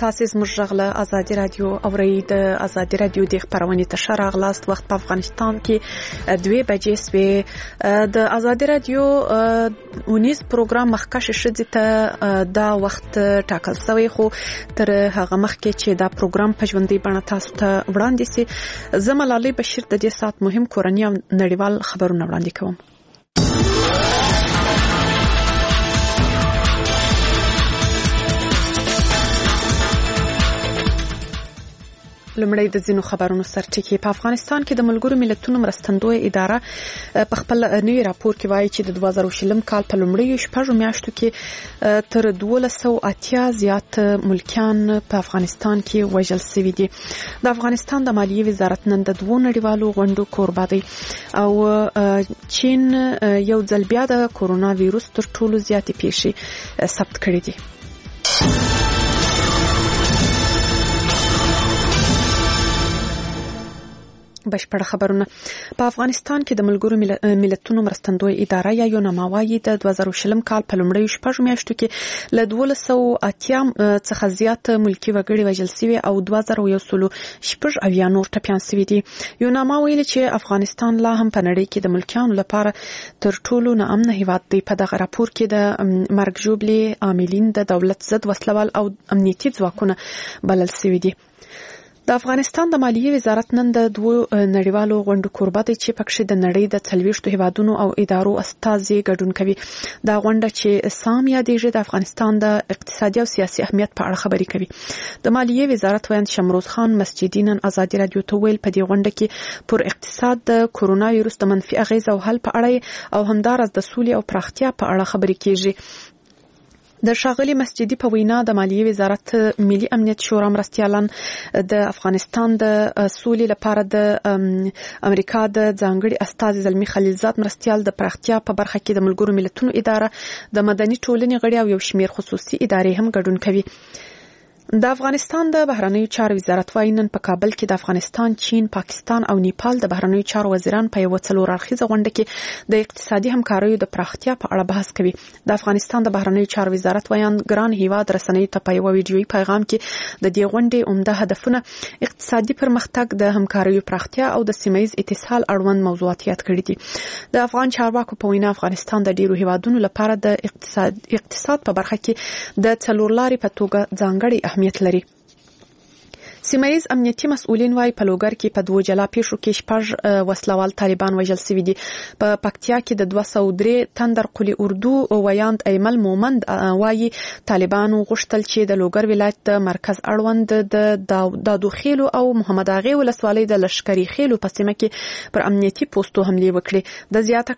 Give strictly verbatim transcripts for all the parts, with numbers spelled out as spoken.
تاسو زموږ غږ ازادي رادیو اورئ د ازادي رادیو د خبرونې تشر اغلاست وخت په افغانستان کې دوه بجې سوي د ازادي رادیو اونیز پروګرام مخکښ شدي ته دا وخت ټاکل شوی خو تر هغه مخکې چې دا پروګرام په ژوندۍ بڼه تاسو ته وړاندې سي زه ملالۍ بشیر د دې سات مهم کورنۍ او نړیوال خبرونه وړاندې کوم. لمړی د ځینو خبرونو سرټکی په افغانستان کې د ملګرو ملتونو مرستندوی اداره په خپل نوي راپور کې وایي چې د دوه زره شلم کال په لمړیو شپږو میاشتو کې تر دوه سوه اتیا زیات ملکیان په افغانستان کې وژل شوي دي. د افغانستان د مالیې وزارت نن د دوه نړیوالو غونډو کوربه دی او چین یو ځل بیا د کورونا وایروس تر ټولو زیاتې پیښې ثبت کړې دي. بشپړ خبرونه په افغانستان کې د ملګرو ملتونو مرستندوی اداره یا یوناما وايي د دوه زره شلم کال په لومړیو شپږو میاشتو کې له دوه سوه اتیا څخه زیات ملکی وګړي وژل شوي او دوه زره یو سل شپږ اویا نور ټپیان شوي دي. یوناما ویلي چې افغانستان لا هم په نړۍ کې د ملکیانو لپاره تر ټولو ناامنه هیواد دی. په دغه راپور کې د مرګ ژوبلې عاملین د دولت ضد وسلوال او امنیتي ځواکونه بلل شوي دي. د افغانستان د مالیې وزارت نن د دوه نړیوالو غونډو کوربه دی چې پکې د نړۍ د څلوېښتو هیوادونو او ادارو استازي ګډون کوي. دا غونډه چې سام یادېږي د افغانستان د اقتصادي او سیاسي اهمیت په اړه خبرې کوي. د مالیې وزارت ویاند شمروز خان مسجدي نن ازادي رادیو ته ویل په دې غونډه کې پر اقتصاد د کورونا وایروس د منفي اغیز او حل په اړه او همدارس د سولې او پراختیا په اړه خبرې کیږي. د ښاغلي مسجدي په وینا د مالیې وزارت ملي امنیت شورا مرستیالان د افغانستان د سولې لپاره د امریکا د ځانګړي استازي زلمي خلیلزاد مرستیال د پراختیا په برخه کې د ملګرو ملتونو اداره د مدني ټولنې غړي او یو شمېر خصوصي ادارې هم ګډون کوي. د افغانستان د بهرنیو چارو وزارت وايي نن په کابل کې د افغانستان، چین، پاکستان او نیپال د بهرنیو چارو وزیران په یو څلور اړخیزه غونډه کې د اقتصادي همکاریو د پراختیا په اړه بحث کوي. د افغانستان د بهرنیو چارو وزارت وایي ګران هیواد رسنیو ته په یو ویډیويي پیغام کې د دې غونډې عمده هدفونه اقتصادي پرمختګ، د همکاریو پراختیا او د سیمه‌ییز اتصال اړوند موضوعات یاد کړي دي. د افغان چارواکو په وینا افغانستان د ډیرو هیوادونو لپاره د اقتصاد اقتصاد په برخه کې د څلورلارې په توګه ځانګړي اهمیت لري. سیمه‌ییز امنیتي مسؤلین وايي په لوګر کې په دوه جلا پیښو کې شپږ وسلوال طالبان وژل شوي دي. په پکتیا کې د دوه سوه درې تندر قلی اردو ویاند ایمل مومند وايي طالبانو غوښتل چې د لوګر ولایت د مرکز اړوند د دادو خیلو او محمد اغه ولسوالۍ د لشکري خیلو په سیمه کې پر امنیتي پوسټو حمله وکړي. د زیاته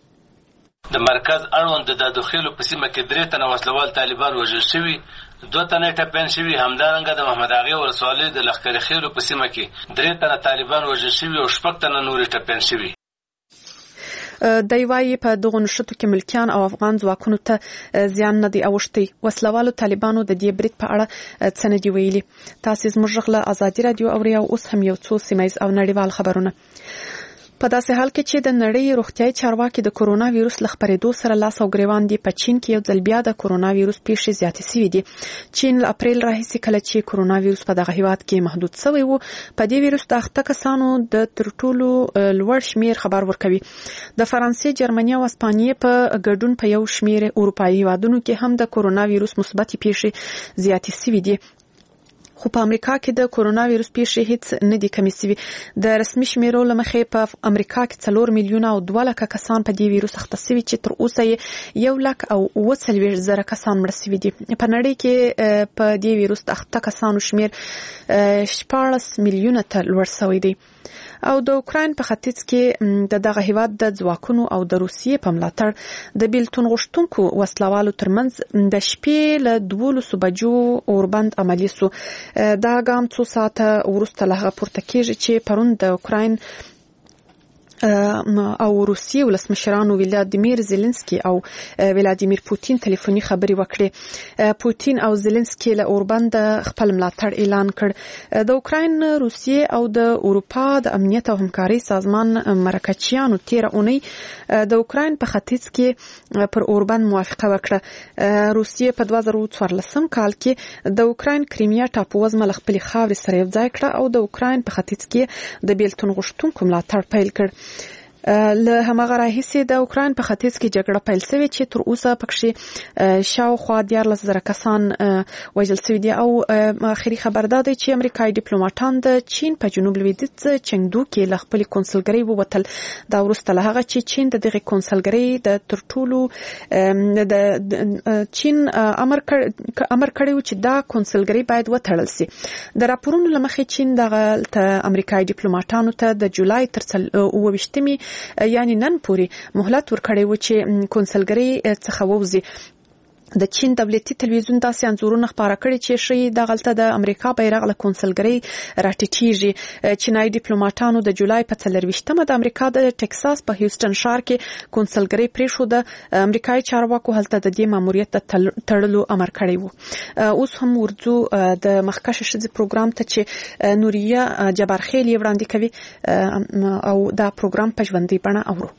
کړه د مرکز اړوند د دادو خیلو په سیمه کې درې تنه وسلوال طالبان وژل شوي، دوه تنه ټپیان شوي. همدارنګه د محمد اغه ولسوالۍ د لښکرې خیلو په سیمه کې درې تنه طالبان وژل شوي او شپږ تنه نور ټپیان شوي. دی وايي په دغه نشټو کې ملکیان او افغان ځواکونو ته زیان نه دی اوښتی. وسلوالو طالبانو د دې برید په اړه څه نه دی ویلي. تاسو زموږ غږ ازادي رادیو اورئ او اوس هم یو څو سیمه‌ییز او نړیوال خبرونه. په داسې حال کې چې د نړۍ روغتیايي چارواکي د کورونا وایروس له خپرېدو سره لاس او ګریوان دي، په چین کې یو ځل بیا د کورونا وایروس پیښې زیاتې شوي دي. چین له اپریل راهیسې کله چې کورونا وایروس په دغه هیواد کې محدود شوی و، په دې وایروس د اخته کسانو د تر ټولو لوړ شمیر خبر ورکوي. د فرانسې، جرمني او اسپانیې په ګډون په یو شمیر اروپایي هیوادونو کې هم د کورونا وایروس مثبتې پیښې زیاتې شوي دي. خو په امریکا کې د کورونا وایروس پیښې هیڅ نه دي کمې شوي. د رسمي شمیرو له مخې په امریکا کې څلور میلیونه او دوه لکه کسان په دې وایروس اخته شوي چې تر اوسه یې یو لک او اووه څلوېښت زره کسان مړه شوي دي. په نړۍ کې په دې وایروس د اخته کسانو شمیر شپاړس میلیونه ته لوړ شوی دی. او د اوکراین په ختیځ کې د دغه هیواد د ځواکونو او د روسیې په ملاتړ د بیلتون غوښتونکو وسلوالو ترمنځ د شپې له دولسو بجو اوربند عملي سو. دا ګام څو ساعته وروسته له هغه پورته کېږي چې پرون د اوکراین او روسیې ولسمشرانو ولادیمیر زيلنسکي او ولادیمیر پوتین ټلیفوني خبري وکړې. پوتین او زيلنسکي له اوربند خپل ملاتړ اعلان کړ. د اوکراین، روسیې او د اروپا د امنیت او همکاري سازمان مرکچیانو تیر اونۍ د اوکراین په ختیځ کې پر اوربند موافقه وکړه. روسیې په دوه زره څوارلسم کال کې د اوکراین کریمیا ټاپووزمه له خپل خاورې سره یوځای کړه او د اوکراین په ختیځ کې د بیلتون غوښتونکو ملاتړ پیل کړ. له هماغه راهیسې د اوکراین په ختیځ کې جګړه پیل شوې چې تر اوسه پکې شاوخوا دیارلس زره کسان وژل شوي دي او اخري خبر دا دی چې امریکایي ډیپلوماټان د چین په جنوب لویدیځ چنګدو کې له خپل کنسولګرۍ ووتل. دا وروسته له هغه چې چین د دغه کنسولګرۍ د تر ټولو د چین امر امر کړی چې دا کنسولګرۍ باید وتړل شي. د راپورونو لمخې چین د امریکایي ډیپلوماټانو ته د جولای تر اوه ویشتمې یعنی نن پورې مهلت ورکړی و چې کنسولګرۍ څخه ووځي. د چین دولتي ټلویزیون داسې انځورونه خپاره کړي چې شي د غلطه د امریکا بیرغ له کنسولګرۍ راټیټیږي. چینایي ډیپلوماټانو د جولای په څلرویشتمه د امریکا د ټکساس په هیوستن ښار کې کنسولګرۍ پریښوده. امریکایي چارواکو هلته د دې ماموریت د تړلو امر کړی و. اوس هم ورځو د مخکښ ښځې پروګرام ته چې نوریه جبارخیل وړاندې کوي او دا پروګرام په ژوندۍ بڼه اورو.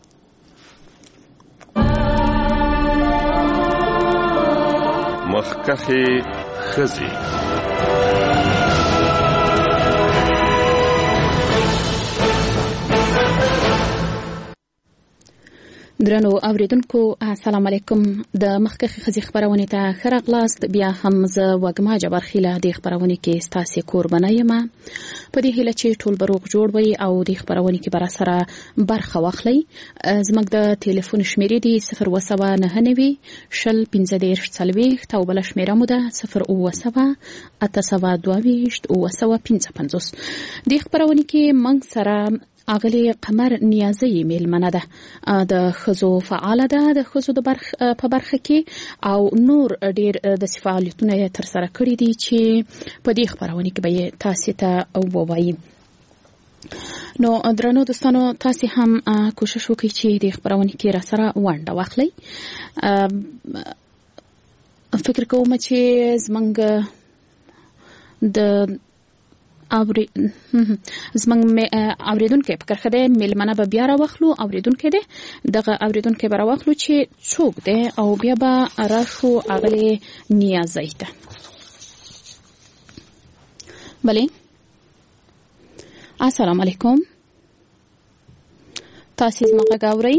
مخکخي خزي درنو اوریدونکو السلام علیکم. د مخکخي خزي خبرونه ته خراغلاست. بیا هم ز وګما جبرخیله د خبرونه کې ستاسو قربانه یم. په دې هیله چې ټول بروغ جوړ وي او د خبرونه کې بر سره برخه واخلي. زموږ د ټلیفون شمیرې دی صفر و سبعه نهه نوي شل پنځه دېرش څلوېښت او بل شمیره مو ده صفر اوه سبعه اته سبعه دوه ویشت اوه سوه پنځه پنځوس. د خبرونه کې موږ سره اغلی قمر نیازی میلمنه ده. د خزو فعاله ده د خزو د برخ په برخه کې او نور ډیر د فعالیتونه تر سره کړی دي چې په دې خبرونه کې به تاسو ته ووایي. نو درنو دوستانو تاسو هم کوشش وکړئ چې د خبرونه کې را سره ونډه واخلئ. فکر کوم چې زمنګ د اوری زمنګ اوریدونکو په کرخه ده میلمنه به بیا را واخلو. اوریدونکو ده دغه اوریدونکو به را واخلو چې څوک ده او بیا به راشو اغلی نیازی ته. بله السلام علیکم. تاسو زما غاوري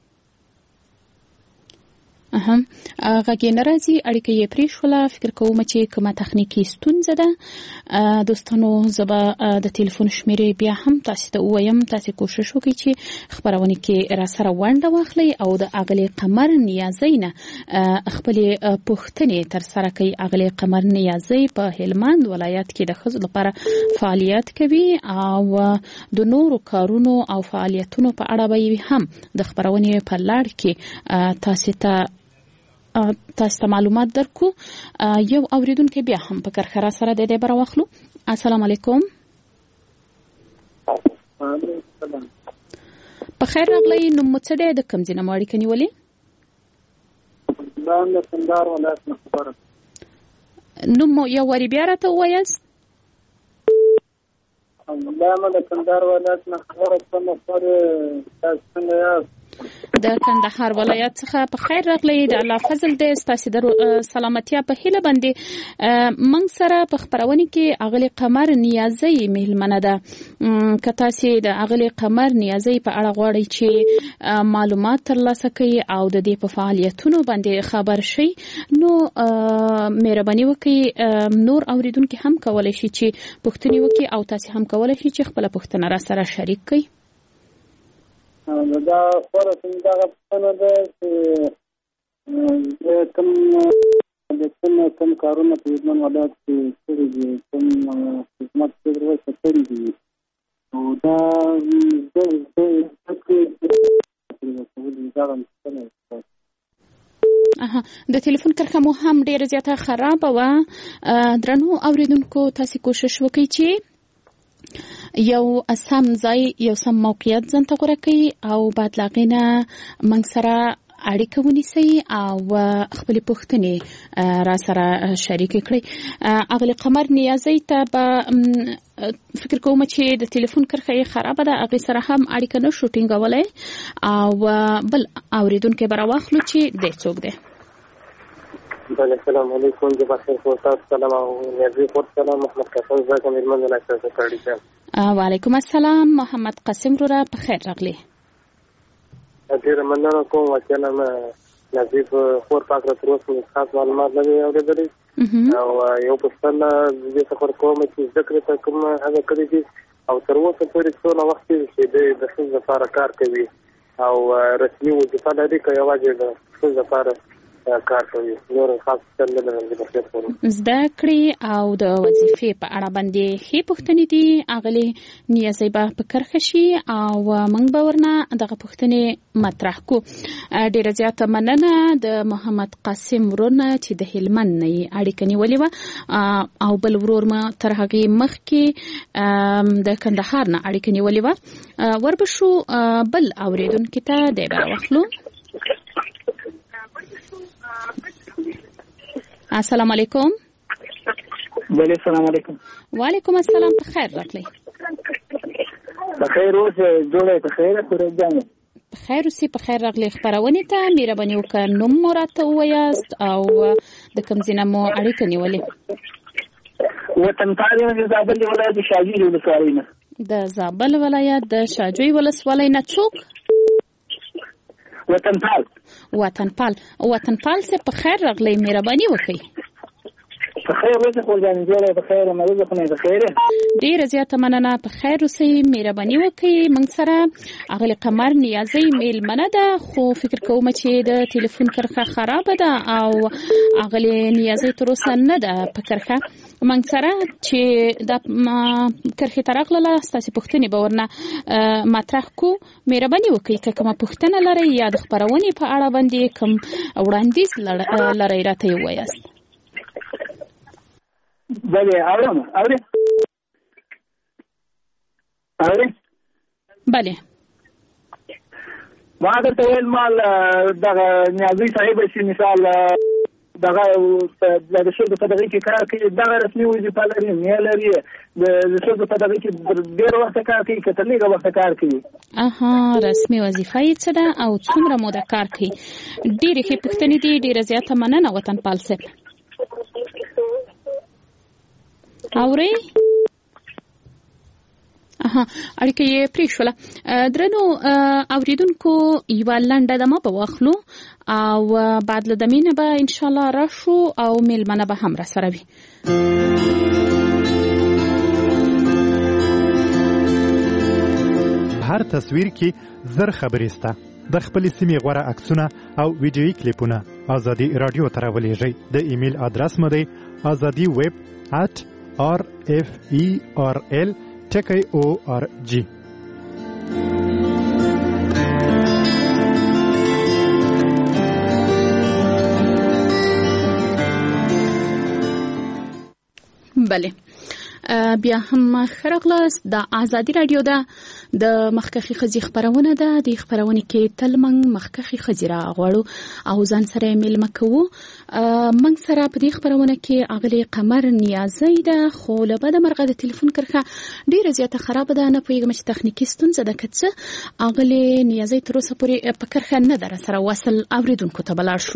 اهم غږی ناراضي اړیکه یې پریښوله. فکر کوم چې کومه تخنیکی ستونزه ده. دوستانو زبا د ټلیفون شمیرې بیا هم تاسو ته وایم. تاسو کوشش وکړئ چې خبرونه کې را سره ونډه واخلئ او د اغلی قمر نیازی نه خپل پوښتنې تر سره کوي. اغلی قمر نیازی په هلمند ولایت کې د خزو لپاره فعالیت کوي او د نورو کارونو او فعالیتونو په اړه به هم د خبرونه په لړ کې تاسو ته تاسو ته معلومات درکو. یو اوریدونکو بیا هم په کرخره سره د دې بر واخلو. السلام علیکم. په خیر راغلی. نو مڅ د کوم ځای نه ماړی کني ولی دا د کندهار ولایت نه خبره. نو مو یو وری بیا راته وایاست. دا ما د کندهار ولایت نه خبره کوم پر تاسو څنګه د کندهار ولایت څخه په خیر راغلی. د الله فضل دې ستاسو د سلامتیا په هیله باندې موږ سره په خبرونه کې اغلی قمر نیازی میلمنه ده. که تاسو د اغلی قمر نیازی په اړه غواړئ چې معلومات ترلاسه کړئ او د دې په فعالیتونو باندې خبر شئ نو مهرباني وکړئ. نور اوریدونکو هم کولای شي چې پوښتنه وکړي او تاسو هم کولای شي چې خپل پوښتنه را سره شریک کړئ. دا خبره څنګه دا پوښتنه ده چې د کوم د کوم کوم کارونه په ځمن ولایت کې کړي دي کوم خدمت څه کړی دي او دا د د اها د ټلیفون کرخه مو هم ډیره زیاته خراب و. درنو اوریدونکو تاسو کوشش وکړئ چې یو سم ځای یو سم موقعیت ځان ته غوره کوي او بعد لاغینه موږ سره اړیکه ونیسي او خپل پوښتنې را سره شریک کړي. اغلی قمر نیازی ته به فکر کوم چې د ټلیفون کرښه خراب ده، هغه سره هم اړیکه نشو ټینګولای او بل اوریدونکو به راوخلو چې د څوک ده. بله السلام علیکم، د بخیر خورتاس سلام او نیازی خورت سلام. محمد قاسم زاګه مېرمن د لاسه کړی شه. وعلیکم السلام محمد قاسم رو را بخیر راغلی. ډیر مننه کوم وکیل ما نظیف خور پاک را تر اوسه خاص معلومات نه دی اورېدلي او یو پښتنه د څخه کوم چې ذکر ته کوم هغه کړی دي او تر اوسه پورې څو نو وخت چې د خپل لپاره کار کوي او رسمي وظیفه لري کوي واجب د خپل لپاره کار کوي. نور خاص څه نه لري په خپل زده کړې او د وظیفې په اړه باندې هي پوښتنې دي اغلی نیازي به په کرخه شي او موږ به ورنه دغه پوښتنې مطرح کو. ډیره زیاته مننه د محمد قاسم ورونه چې د هلمند نه اړیکه نیولې و او بل ورور ما تر هغه مخکې د کندهار نه اړیکه نیولې و. وربشو بل اوریدونکو ته د راوخلو. السلام علیکم. بله السلام علیکم. وعلیکم السلام، په خیر راغلی. په خیر اوسه، جوړه په خیر پوره ځان. په خیر اوسه، په خیر راغلی. خبرونه ته مهرباني وکړئ نوم مراته وایاست او د کوم ځای مو اړیکه نیولې؟ وطن پال د زابل ولایت شاجوی ولسوالۍ نه. د زابل ولایت د شاجوی ولسوالۍ نه څوک؟ وطن پال. وطن پال وطن پال سے په خیر راغلی، مهرباني وکړئ. په خیر اوسه، خو ځان جوړه په خیر مرزه خو نه په خیر. ډیر زیاته مننه، په خیر اوسئ، مهرباني وکړئ. موږ سره اغلی قمر نیازی میل منه ده، خو فکر کوم چې د ټلیفون کرښه خراب ده او اغلی نیازی تر اوسه نه ده په کرښه. موږ سره چې د کرښې ترغله ستاسو پوښتنې به ورنه مطرح کو. مهرباني وکړئ که کومه پوښتنه لرئ یا د خبرونې په اړه باندې کوم وړاندیز لرئ راته ووایاست. بله اورم اورم اورم بله ما درته ویل مال دغه نیازی صاحب چې مثال دغه د شرطو په دغه کې کار کوي، دغه رسمي وظیفه لري نه لري، د شرطو په دغه کې ډېر وخت کار کوي که تر لږه وخت کار کوي؟ اها، رسمي وظیفه یې څه ده او څومره موده کار کوي؟ ډېرې ښې پوښتنې دي. ډېره زیاته مننه وطن پال صاحب. اوري اها اړیکه یې پرې شوله. درنو اوریدونکو یوه لنډه دمه به واخلو او بعد له دمې نه به انشاءالله راشو او میلمنه به هم راسره وي. هر تصویر کې زر خبرې سته. د خپل سیمې غوړه عکسونه او ویډیويي کلیپونه ازادي رادیو ته راولېږئ. د ایمیل ادرس مو دی azadi web at r f e r l ټکی او ار جی. بله بیا هم خرغلاس د ازادي رادیو ده د مخکخي خزي خبرونه ده. د خبرونه کې تل من مخکخي خزي را غواړو او ځان سره میل مکو. من سره په دې خبرونه کې اغلی قمر نیازی ده، خو له بده مرغه د ټلیفون کرخه ډیره زیاته خراب ده، نه پوهیږم چې تخنیکی ستونزه ده کڅه. اغلی نیازی تر اوسه پورې په کرخه نه در سره وصل. اوریدونکو ته بلار شو.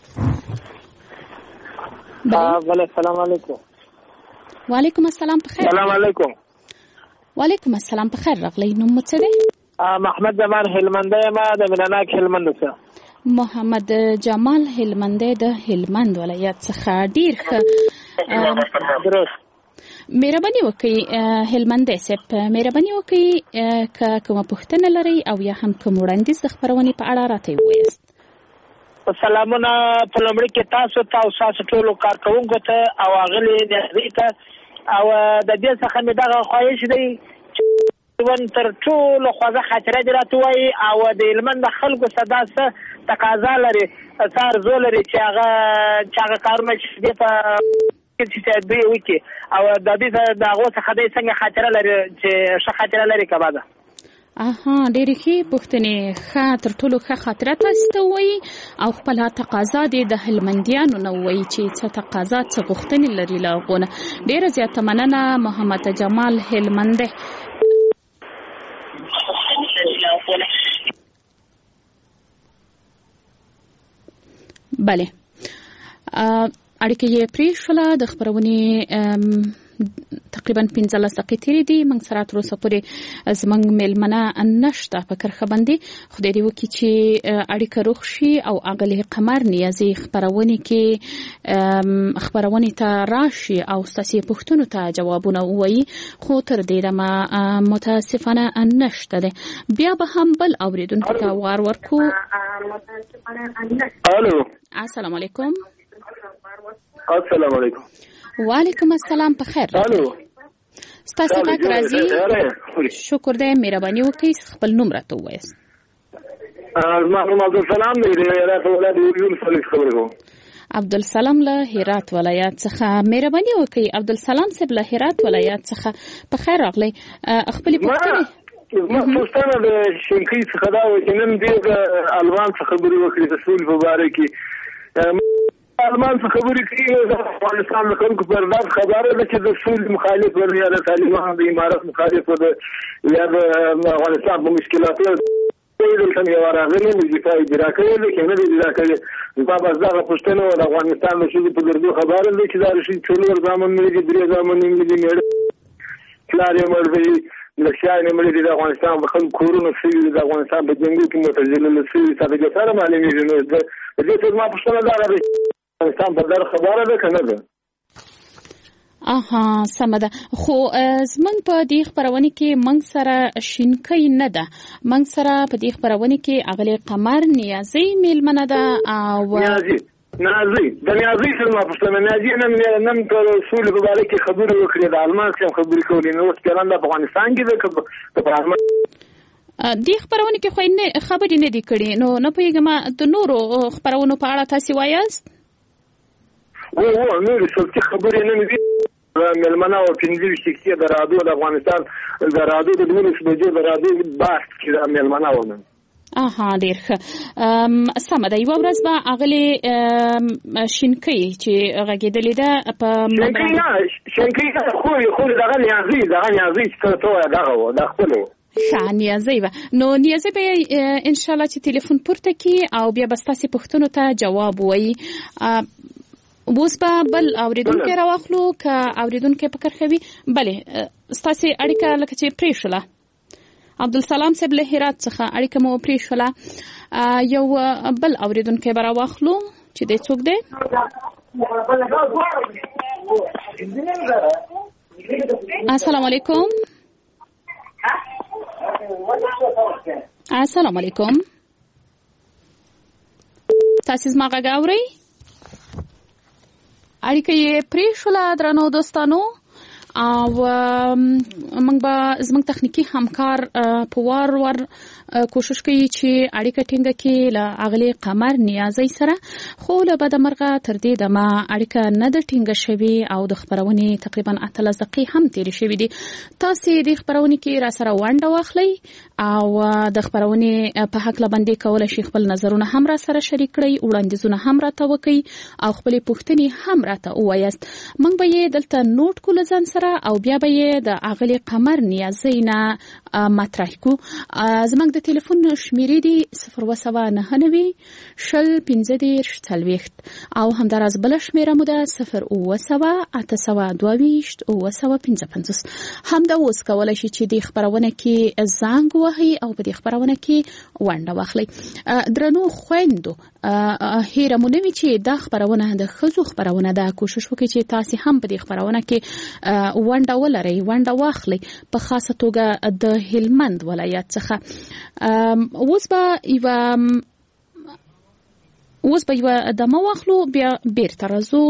بله السلام علیکم. وعلیکم السلام، په خیر. السلام علیکم. وعلیکم السلام، په خیر راغلی. نوم مو څه دی؟ محمد جمال هلمندی ما د میناناک هلمند څخه. محمد جمال هلمندی د هلمند ولایت څخه. ډیر ښه، مهرباني وکړئ هلمندی صاحب، مهرباني وکړئ که کومه پوښتنه لرئ او یا هم کوم وړاندیز د خبرونې په اړه راته ووایاست. سلامونه په لومړي کې تاسو ته او تاسو ټولو کارکوونکو ته او اغلی نیازی ته او د دې څخه مې دغه خواهش دی چې ون تر ټولو خوږه خاطره دې راته ووایي او د هلمند خلکو څه داسې تقاضا لري، څه ارزو لري چې هغه چې هغه کارونه چې دې ته چې دوی وکړي او د دې د هغو څخه دوی څنګه خاطره لري چې ښه خاطره لري که بده. اها ډېرې ښې پوښتنې. ښه تر ټولو ښه خاطره تاسو ته ووایي او خپله تقاضا دې د هلمندیانو نه ووایي چې څه تقاضا څه غوښتنې لري له هغو نه. ډېره زیاته مننه محمد جمال هلمندی. بله اړیکه یې پرېښوله. د خپرونې تقریبا پنځلس دقیقې تېرې دي. موږ سره تر اوسه پورې زموږ میلمنه نشته په کرښه باندې. خدای دې وکړي چې اړیکه روغ شي او اغلې قمر نیازي خپرونې کې خپرونې ته راشي او ستاسې پوښتنو ته جوابونه ووایي، خو تر دې دمه متاسفانه نشته دی. بیا به هم بل اورېدونکو ته وار ورکو. الو السلام علیکم. السلام علیکم. وعلیکم السلام. په خیر الو ستاسو غږ راځي. شکر دی. مهرباني وکړئ خپل نوم راته ووایاست. زما نوم عبدالسلام دی. د هرات ولایت یوریون څخه خبرې کوم. عبدالسلام له هرات ولایت څخه. مهرباني وکړئ عبدالسلام صاحب له هرات ولایت څخه. په خیر راغلی. خپلې پوښتنې زما پوښتنه د شینکۍ څخه دا وه چې نن ډېر المان څخه خبرې وکړې د سولې په باره کې. المان څخه خبرې کوي د افغانستان د خلکو پر دا خبره ده چې د سولې مخالف ول یا د طالبانو د امارت مخالف ول یا د افغانستان په مشکلاتو دلته یو راغلی وظیفه اجرا کوي لیکن نه اجرا کوي. زما بس دغه پوښتنه وه د افغانستان د ښځو په ګردو خبره ده چې دا ښځې څلور زامن مړي دي، درې زامن یې مړي دي، میړه پلار یې مړ دی، لښیان یې مړي دي، د افغانستان په خلکو کورونه شوي دي، د افغانستان په جنګو کې معتزله شوي ساده ګټاره معلومېږي. نو د دې څه زما پوښتنه دا ده افغانستان په دغه خبره ده که نه ده؟ اها سمه ده. خو زمونږ په دې خپرونې کې موږ سره شینکۍ نه ده. موږ سره په دې خپرونې کې اغلې قمر نیازي میلمنه ده او نیازي نیازي د نیازي سره ما پوښتنه نیازي نن نن په سولې په باره کې خبرې وکړې، د المان څخه خبرې کولې. نو اوس پیران د افغانستان کې ده که په المان دې خپرونې کې خو خبرې نه دي کړې. نو نه پوهېږم د نورو خپرونو په اړه تاسې وایاست؟ و و نورې څوکې خبرې نه دي. میلمنه او پنځه ویشت دقیقې د رادیو د افغانستان د رادیو د دولس بجو د رادیو بحث کې میلمنه و نن. اها ډېر ښه. سمه ده. یوه ورځ به اغلې شینکۍ چې غږېدلې ده په شینکۍ نه شینکۍ نه خو خو دغه نیازي دغه نیازي چې ته وایه دغه و دا خپل و. ښه نیازي به نو نیازي به انشاءالله چې تلیفون پورته کړي او بیا به ستاسې پوښتنو ته جواب ووایي. اوس به بل اورېدونکی راواخلو که اورېدونکی په کرښه وي. بلې ستاسې اړیکه لکه چې پرېښوله عبدالسلام صاحب له هرات څخه اړیکه مو پرېښوله. یو بل اورېدونکی به راواخلو چې دی څوک دی. السلام علیکم. السلام علیکم. تاسې زما غږ اورئ؟ اړیکه یې پرېښوله درنو دوستانو او موږ به زموږ تخنیکي همکار په وار وار کوشش کوي چې اړیکه ټینګه کړي له اغلې قمر نیازۍ سره، خو له بده مرغه تر دې دمه اړیکه نه ده ټینګه شوې او د خپرونې تقریبا اتلس دقیقې هم تېرې شوې دي. تاسې د خپرونې کې را سره ونډه واخلئ او د خپرونې په هکله باندې کولی شي خپل نظرونه هم را سره شریک کړئ، وړاندیزونه هم راته وکړئ او خپلې پوښتنې هم راته ووایاست. موږ به یې دلته نوټ کړو له ځان سره او بیا به یې د اغلې قمر نیازۍ نه مطرح کړو. زموږ د ټلیفون شمیرې دي صفر اووه سوه نهه نوي شل پنځه دېرش څلوېښت او همداراز بله شمیره مو ده صفر اووه سوه اته سوه دوه ویشت اووه سوه پنځه پنځوس. همدا اوس کولی شي چې د خپرونه کې زنګ وهئ او په دې خپرونه کې ونډه واخلئ. درنو خویندو هیره مو نه وي چې دا خپرونه د ښځو خپرونه ده. کوشش وکړئ چې تاسې هم په دې خپرونه کې ونډه ولرئ، ونډه واخلئ، په خاصه توګه د هلمند ولایت څخه. اوس به یوه اوس به یوه دمه واخلو بیا بیرته راځو.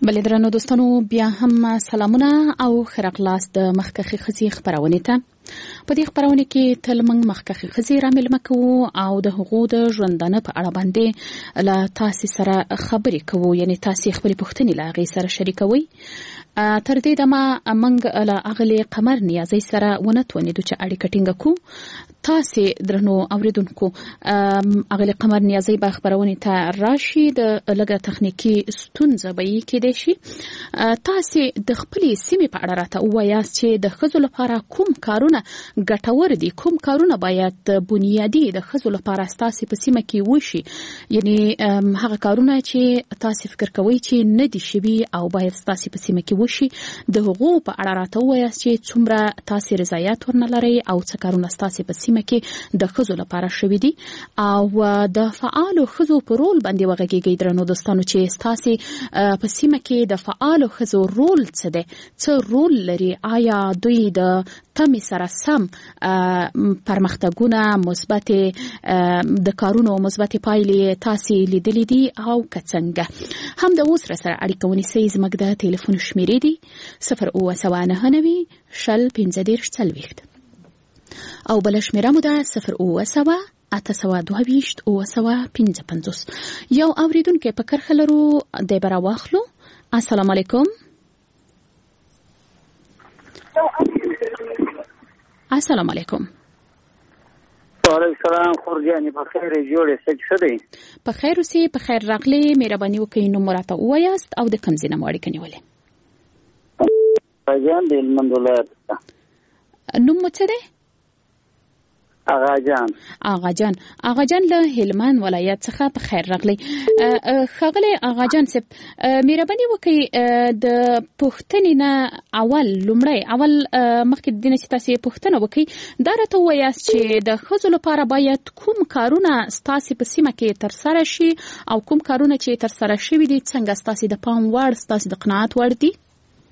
بل درنو دوستانو بیا هم سلامونه او خیرغلاس د مخکخي خزي خبرونه ته په دې خبرونه کې تل موږ مخکخي خزي رامل مکو او د حقوق د ژوندانه په اړه باندې لا تاسو سره خبرې کوو یعنی تاسو خپل پوښتنې لا غي سره شریکوي تر دې دمه موږ لا اغلی قمر نیازي سره ونتونې د چ اړیکه ټینګ کو تاسو درنو اوریدونکو اغلی قمر نیازي به خبرونه ته راشي د لګه تخنیکی ستونزه به یې کې دي شي تاسو د خپل سیمې په اړه راته وایاست چې د خزو لپاره کوم کارونه ګټور دي کوم کارونه باید بنیادی د خزو لپاره تاسو په سیمه کې وشي یعنی هغه کارونه چې تاسو فکر کوئ چې نه دي شوي او باید تاسو په سیمه کې وشي د حقوق په اړه راته وایاست چې څومره تاسو رضایت ورنلري او څه کارونه تاسو په سیمه کې د خزو لپاره شوي دي او د فعال خزو په رول باندې وغږیږي درنو دوستانو چې تاسو په سیمه کې د فعال خزو رول څه دی څه رول لري آیا دوی د تمې سره سم پرمختګونه مثبت د کارونو مثبت پایلې تاسو لیدلې دي او کڅنګه هم د اوس سره اړیکه ونیسئ زموږ د ټلیفون شمیرې دي صفر اوه سوه نهه نوي شل پنځه دېرش څلوېښت او بل شمیره مو ده صفر اوه سوه اته سوه دوه ویشت اوه سوه پنځه پنځوس یو اوریدونکو په کرخه لرو د برا واخلو السلام علیکم السلام علیکم وعلیکم السلام خورجانی په خیر جوړې څه دی په خیر اوسې په خیر راغلی مهرباني وکړئ نو مراته وایاست او د کوم ځای نه اړیکه نیولې راجان د هلمند ولایت نوم مو څه دی آغا جان آغا جان آغا جان له هلمند ولایت څخه په خیر راغلی خغلی آغا جان صاحب مهرباني وکړئ د پوښتنې نه اول لومړی اول مخکې د دې چې تاسو پوښتنه وکړئ دا راته وایاست چې د ښځو لپاره باید کوم کارونه ستاسو په سیمه کې ترسره شي او کوم کارونه چې ترسره شوي دي څنګه ستاسو د پام وړ ستاسو د قناعت وړ دي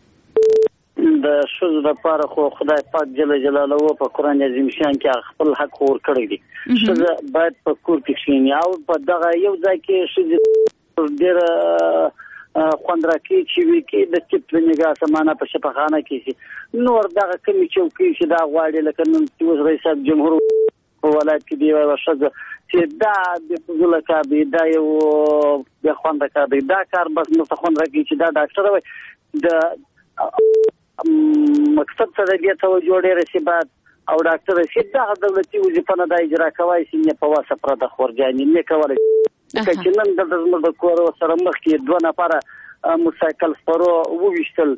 د ښځو لپاره خو خدای پاک جل جلاله په قرآن عظیم شان کې خپل حق ورکړی دی ښځه باید په کور کې کښېني او په دغه یو ځای کې ښځې ډېره خوند راکوي چې وي کې د ټیپ د نګاه سمانه په شفاخانه کې شي نور دغه کومې چوکۍ چې دا غواړي لکه نن چې اوس رئیس صاحب جمهور په ولایت کې دی یوه ښځه چې دا د فضوله کار دی دا یو بې خونده کار دی دا کار بس نورته خوند راکوي چې دا ډاکټره وایي د مکتب ته د دې توجه ډېره شي بعد او ډاکټر شي دغه دولتي وظیفه نه د اجرا کوي چې نه په واسه پر د خورجاني نه کوي چې نن د زموږ د کور سره مخ کې دوه نفره موټرسایکل سپرو وویشتل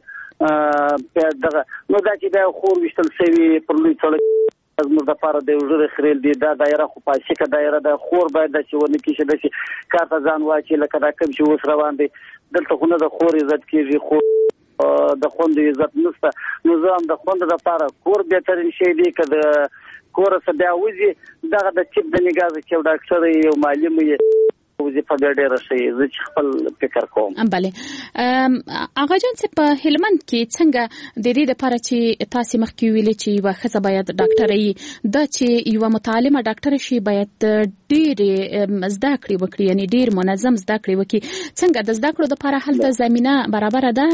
دغه نو دا چې د خور وشتل سوي پر لوی سړک زموږ د لپاره د وژغه خریل دي دا دایره خو پاسه کې دایره د خور باید د چونه کې شه د شي کار ته ځان واچي لکه دا کوم چې اوس روان دي دلته خو نه د خور عزت کېږي خو د خوند عزت نشته نو زم د خوند لپاره کور به ترین شي دی کده کور څه بیا وځي دغه د چپ د نگاز چې ډاکټر یو معلم یې وځي په ډېر شي زه خپل فکر کوم بله اغا جان څه په هلمند کې څنګه د دې لپاره چې تاسو مخکې ویلې چې واخصه باید ډاکټر یې د چې یو متعلمه ډاکټر شي باید ډېر زده کړې وکړي یعنی ډېر منظم زده کړې وکړي څنګه د زده کړو لپاره هل د زمينه برابر ده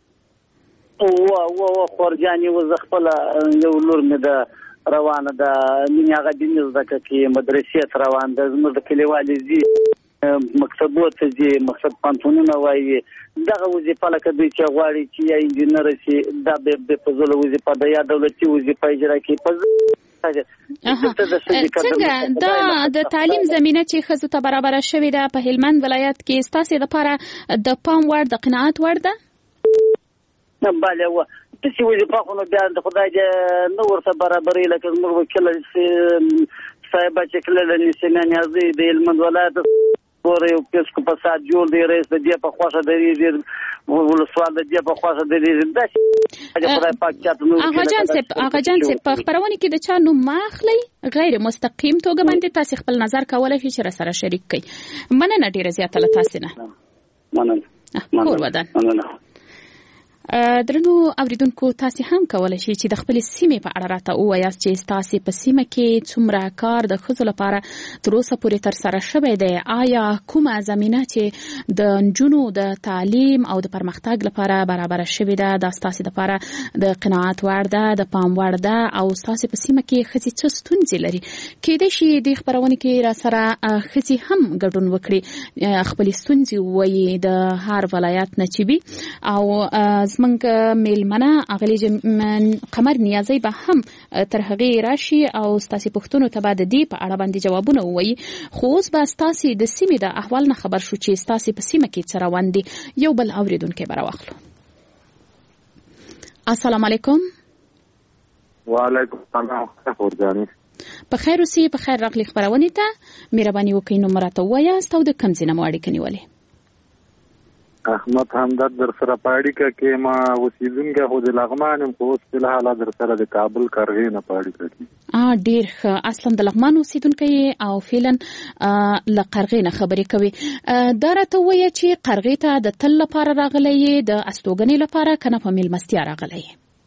و و خورجاني و خپل یو لور مې د روانه د مینه غا د نزدکه کې مدرسې روان د زموږ د کلیوالي زی مکتبو ته دي مقصد پانتونونه وایي دغه وظیفه لکه دوی چې غواړي چې یا انجینر شي دا به په فضل وظیفه د یا دولتي وظیفه اجرا کوي په څنګه دا د تعلیم زمينه چې خزو ته برابر شوې ده په هلمند ولایت کې ستاسو لپاره د پام وړ د قناعت وړ ده نه bale و چې وظیفه خو نو بیا د خدای دې نو ورته برابرې لکه موږ وکیل صاحب چې کله د نسنان یازي د هلمند ولایت پورې او پیسکو په سات جوړ دی رئیس د دې په خوښه دی ولسوال د دې په خوښه دی دا چې خدای پاک چاته نو اغا جان سپ اغا جان سپ په خبرونه کې د چا نو ماخلی غیر مستقیم توګه باندې تاسو خپل نظر کولای شئ چې سره شریک کړئ مننه ډیره زیاته له تاسو نه مننه کور ودان مننه درنو اوریدونکو تاسو هم کولای شئ چې د خپل سیمې په اړه راته ووایاست چې تاسو په سیمه کې څومره کار د ښځو لپاره تر اوسه پورې تر سره شوی دی. آیا کومه زمینه چې د نجونو د تعلیم او د پرمختګ لپاره برابر شوې ده دا تاسو لپاره د قناعت وړ ده، د پام وړ ده او تاسو په سیمه کې ښځې څه ستونزې لري؟ کېدای شي د خبرونه کې را سره ښځې هم ګډون وکړي، خپل ستونزې وایي د هر ولایت نه چې وي. او زمونږ میلمنه اغلی قمر نیازی به هم تر هغې راشي او ستاسو پوښتنو ته به د دې په اړه باندې جوابونه ووایي. خو اوس به ستاسو د سیمې د احوال نه خبر شو چې ستاسو په سیمه کې څه روان دي. یو بل اوریدونکی به راواخلو. السلام علیکم. وعلیکم السلام. خورجاني په خیر اوسئ. په خیر راغلی خبرونه ته. مهرباني وکړئ نو مراته وایاست او د کوم ځای نه مو اړیکه نیولې؟ احمد همدرد در سره پاړی کې ما وسیدونګه خو د لغمان هم خو په حال در سره د کابل کارغې نه پاړی کې. ا ډیر ښه. اصلا د لغمان وسیدونکې او فعلا ل قرغې نه خبرې کوي. دا راته وایي چې قرغې ته د تل لپاره راغلی د استوګنې لپاره کنه په میلمستیا راغلی؟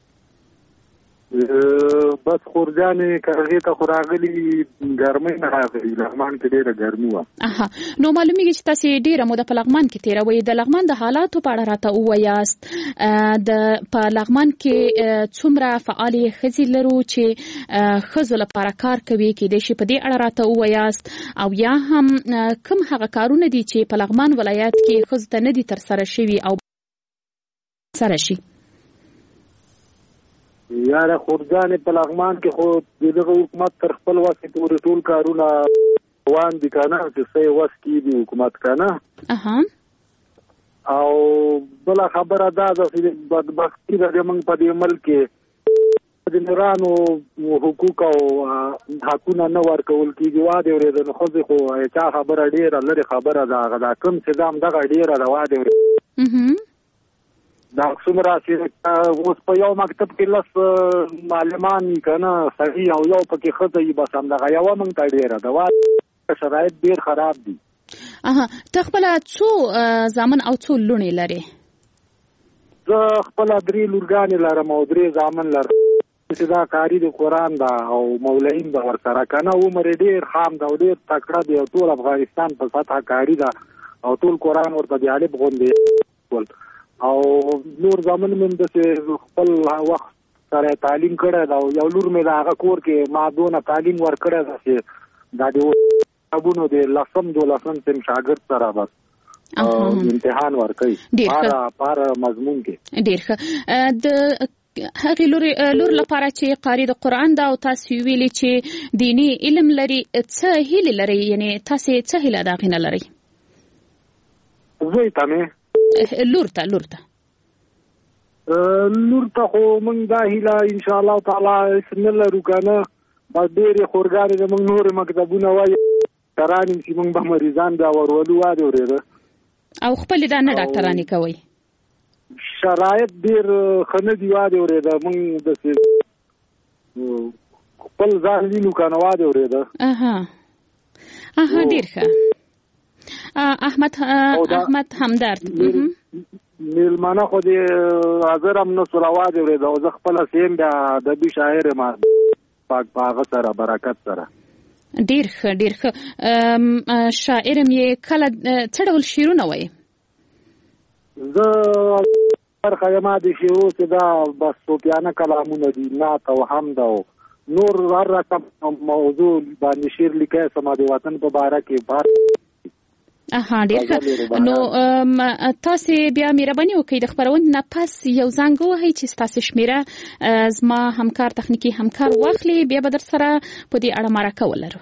بس خورجانې کارغې ته خو راغلي ګرمۍ نه راغلي. لغمان کې ډېره ګرمي وه. اها نو معلومیږي چې تاسو ډېره موده په لغمان کې تېروئ. د لغمان د حالاتو په اړه راته ووایاست. د په لغمان کې څومره فعالې ښځې لرو چې ښځو لپاره کار کوي؟ کېدای شي په دې اړه راته ووایاست. او یا هم کوم هغه کارونه دي چې په لغمان ولایت کې ښځو ته نه دي ترسره شوي او سره شي؟ یاره خورجانې په لغمان کې خو دغه حکومت تر خپل وس پورې ټول کارونه روان دي که نه چې څه یې وس کې دي حکومت که نه. او بله خبره دا ده چې بدبختي ده زموږ په دې ملک کې د نورانو حقوق او حقونه نه ورکول کېږي. واده اورېده نو ښځې خو چا خبره ډېره لرې خبره ده. هغه دا کوم چې دا همدغه ډېره ده واده اورېده دا څومره چې اوس په یو مکتب کې لس معلمان وي که نه سړي او یو پکې ښځه وي بس همدغه یوه موږ ته ډېره ده. واده شرایط ډېر خراب دي. اها ته خپله څو زامن او څو لوڼې لرې؟ زه خپله درې لورګانې لرم او درې زامن لرم چې دا کاري د قرآن ده او مولوین ده ورسره که نه. عمر یې ډېر خام ده او ډېر تکړه دی او ټول افغانستان په سطحه کاري ده او ټول قرآن ورته د الف غوندې او نور زامن مې همداسې خپل وخت سره تعلیم کړی ده او یو لور مې د هغه کور کې ما دونه تعلیم ورکړی ده چې دا د کتابونو د لسم دولسم صنف شاګرد سره بس امتحان ورکوي په هر مضمون کې. ډېر ښه. د هغې لور لپاره چې قاري د قرآن ده او تاسو ویلي چې دیني علم لري، څه هیلې لرئ؟ یعنې تاسې څه هیله د هغې نه لرئ؟ زوی ته مې لور ته لور ته لور ته خو موږ دا هیله انشاءالله تعالی هېڅ نه لرو که نه. بس ډېرې خورګانې د موږ نورې مکتبونه وایي ډاکټرانې چې موږ به مریضان بیا ورولو. واده اورېده او خپلې دا نه ډاکټرانې کوئ؟ شرایط ډېر ښه نه دي. واده اورېده موږ داسې خپل ځان وینو که نه. واده اورېده اها اها ډېر ښه. احمد احمد همدرد میلمانه خو دې حاضر هم نه سو راواده اورېده او زه خپله سیم بیا ادبي شاعر یم پاک په هغه سره برکت سره. ډېر ښه ډېر ښه. شاعر یم یې کله څه ډول شعرونه وایي؟ زه برخه یم د شعرو چې دا بس صوفیانه کلامونه دي، نعت او حمد او نور هر رقم موضوع باندې شعر لیکلی سم د وطن په باره کې. اها ډېر ښه. نو تاسو بیا مهرباني وکړئ د خپرونې نه پس یو زنګ ووهئ چې ستاسو شمېره زما همکار تخنیکي همکار واخلي، بیا به در سره په دې اړه مرکه ولرو.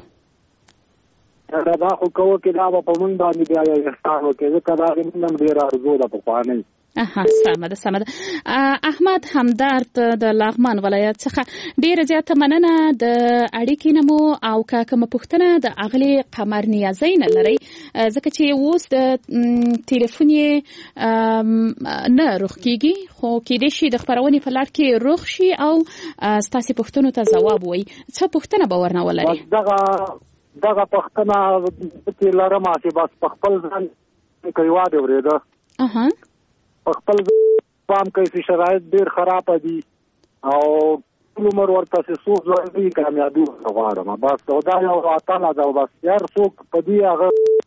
دا خو کوه کې دا به په موږ باندې بیا یو احسان وکړي ځکه دا زموږ هم ډېره ارزو ده پخوانۍ. اها سمه ده سمه ده. احمد همدرد د لغمان ولایت څخه ډیره زیاته مننه د اړیکې نه مو او که کومه پوښتنه د اغلې قمر نیازی نه لرئ ځکه چې اوس د ټلیفون یې نه روغ کیږي خو کېدای شي د خپرونې په لړ کې روغ شي او ستاسې پوښتنو ته ځواب وایي. څه پوښتنه به ورنه ولرئ؟ دغه دغه پوښتنه چې لرم چې بس په خپل ځان کوي. واده اورېده اها په خپل پام کوي چې شرایط ډېر خراب دي او ټول عمر ورته څه ځوړي کامیابی غواړم بس دا یو اتاله دا بس یار څوک په دې هغه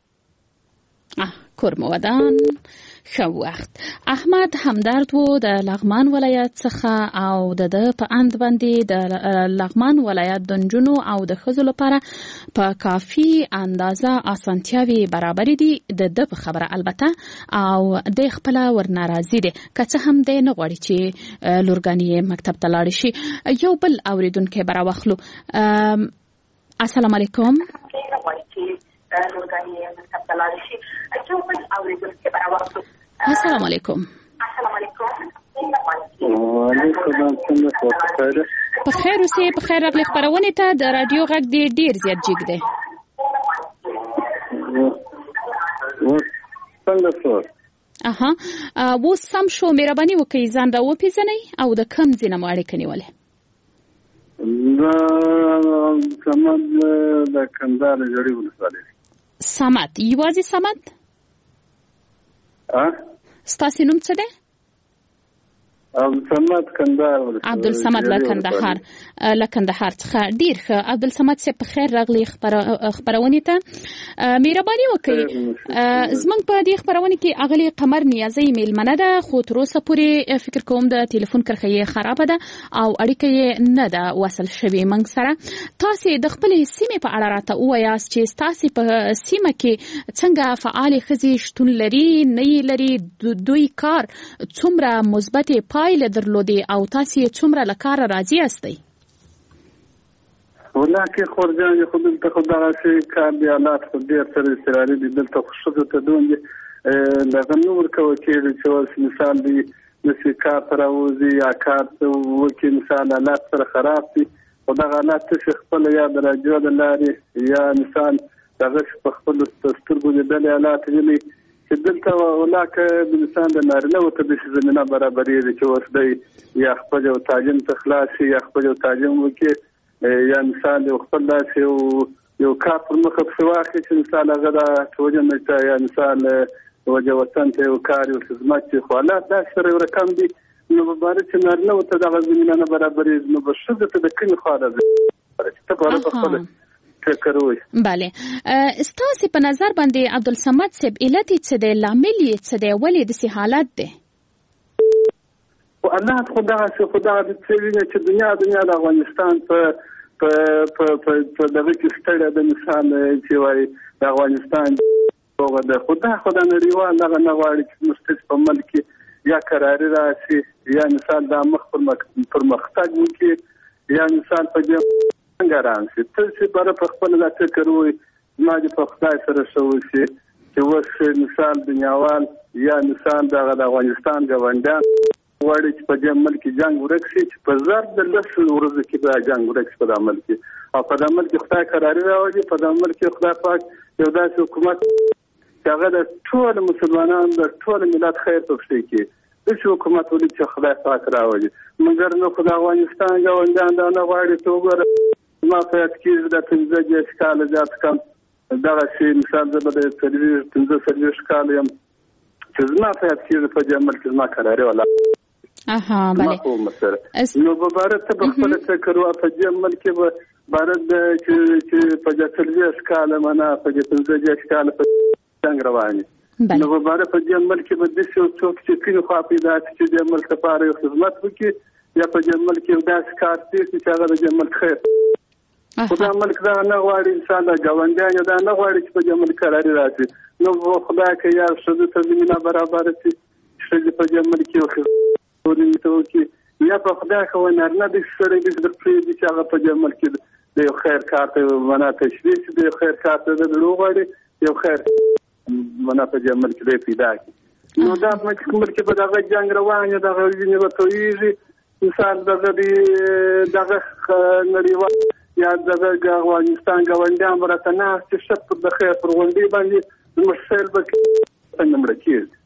کورمودان ښه وخت احمد همدرد و د لغمان ولایت څخه او د په اند باندې د لغمان ولایت د نجونو او د ښځو لپاره په کافي اندازه اسانتیاوي برابر دي د د په خبره البته او د خپل ورناراضي دي که څه هم د نه غواړي چې لورګانی مکتب ته لاړ شي یو بل اوریدونکو براوخلو السلام علیکم السلام علیکم السلام علیکم په خیر اوسې په خیر راغلی خبرونه ته د رادیو غږ دی ډیر زیات جګ دی څنګه څو اها و سم شو مهرباني وکړئ ځان را وپیژنئ او د کم ځینه مو اړیکه نیولې دا سمد د کندهار جوړې ولسوالۍ سمد یوازې سمد ها ستاسو نوم څه دی عبدالصمد کندهار ولسوالۍ عبدالصمد له کندهار له کندهار څخه ډیر ښه عبدالصمد صاحب په خیر راغلی خبرونه ته مهرباني وکړئ زمونږ په دې خبرونه کې اغلی قمر نیازي میلمنه ده خو تر اوسه پورې فکر کوم د ټلیفون کرخه خراب ده او اړیکه نه ده وصل شوی منګ سره تاسو د خپل سیمې په اړه راته وایاست چې تاسو په سیمه کې څنګه فعال خزي شتون لري نه لري دوی کار څومره مثبت پایله درلودي او تاسو څومره لکار راضي استئ ولکه خورجان خو دلته خو دغه شي کار دی حالات خو ډېر سره استرالي دي دلته خو شته ته دوی دغه نور کوي چې مثال دی نسی کار تراوزی یا کار وکي مثال حالات سره خراب دي او دغه حالات څه خپل یا د راجو د لارې یا مثال دغه په خپل سترګو د دل حالات ویلي چې دلته ولکه د انسان د نارینه او ته د زمينه برابرې دي چې اوس دی یا خپل او تاجم تخلاص یا خپل او تاجم وکي یا مثال یو خپل داسې یو کار پر مخ په واخې چې مثال هغه د توجه نه یا مثال وجه وطن ته یو کار او خدمت چې حالات دا سره رقم دي نو مبارک نارینه او ته د زمينه برابرې نو بشد ته د کله خاله چې ته په خپل کروي bale استاسو په نظر باندې عبدالصمد صاحب علت څه دی لامل یې څه دی ولې د سي حالت دی او الله خدای څخه خدای دې چې دنیا دنیا د افغانستان په په په په دغه کې ستړي د مثال چې وایي د افغانستان او د خدای خدای نړیوال دغه نغواړي چې مستقیم په ملک یا قراري راشي یا مثال د مخ پر مختګ وکړي یا مثال په څنګه راځي چې بار په خپل لاته کوي ما دې په خدای سره شوې چې وس مثال دنیاوال یا مثال د افغانستان غونډه وړي چې په دې ملک جنگ ورکشي چې په زړه د لس ورځې کې د جنگ ورکشي په عمل کې او په عمل کې خدای قرار راوړي په عمل کې خدای پاک یو داسې حکومت چې هغه د ټول مسلمانانو د ټول ملت خیر پکې کې د حکومت ولې چې خدای پاک راوړي مګر نو خدای افغانستان غونډه نه غواړي ته وګوره ما په کې د پنځه جې کال ځات کم دا شی مثال د تلویزیون پنځه سرویس کال یم چې ما په کې په عمل کې ما قرار ولا اها bale نو مبارک ته په خپل فکر او په عمل کې بارد چې په تلویزیون کال معنا په پنځه جې کال په څنګه رواني نو مبارک په عمل کې به د څوک چې کینو خو په داسې چې د عمل لپاره خدمت وکړي یا په عمل کې داسې کار چې هغه د عمل خیر خدای ملک دا نه غواړي انسان دا ګاونډیان دا نه غواړي چې په عمل قراري راځي نو خدای کې یا شذ ته زمينه برابر شي چې په عمل کې وخت ورته یا په خدای خو نه نه د سره د پرې چې هغه په عمل کې د خیر کار ته معنا تشریح د خیر کار ته د لوغړي یو خیر معنا په عمل کې پیدا کی نو دا مکمل کې په دغه جنگ روان دی دغه ویني وتویږي انسان دغه دغه نړیوال یا دغه افغانستان غونډه مرته نه چې شپ د خیر پر غونډې باندې مشکل به څنګه مرکز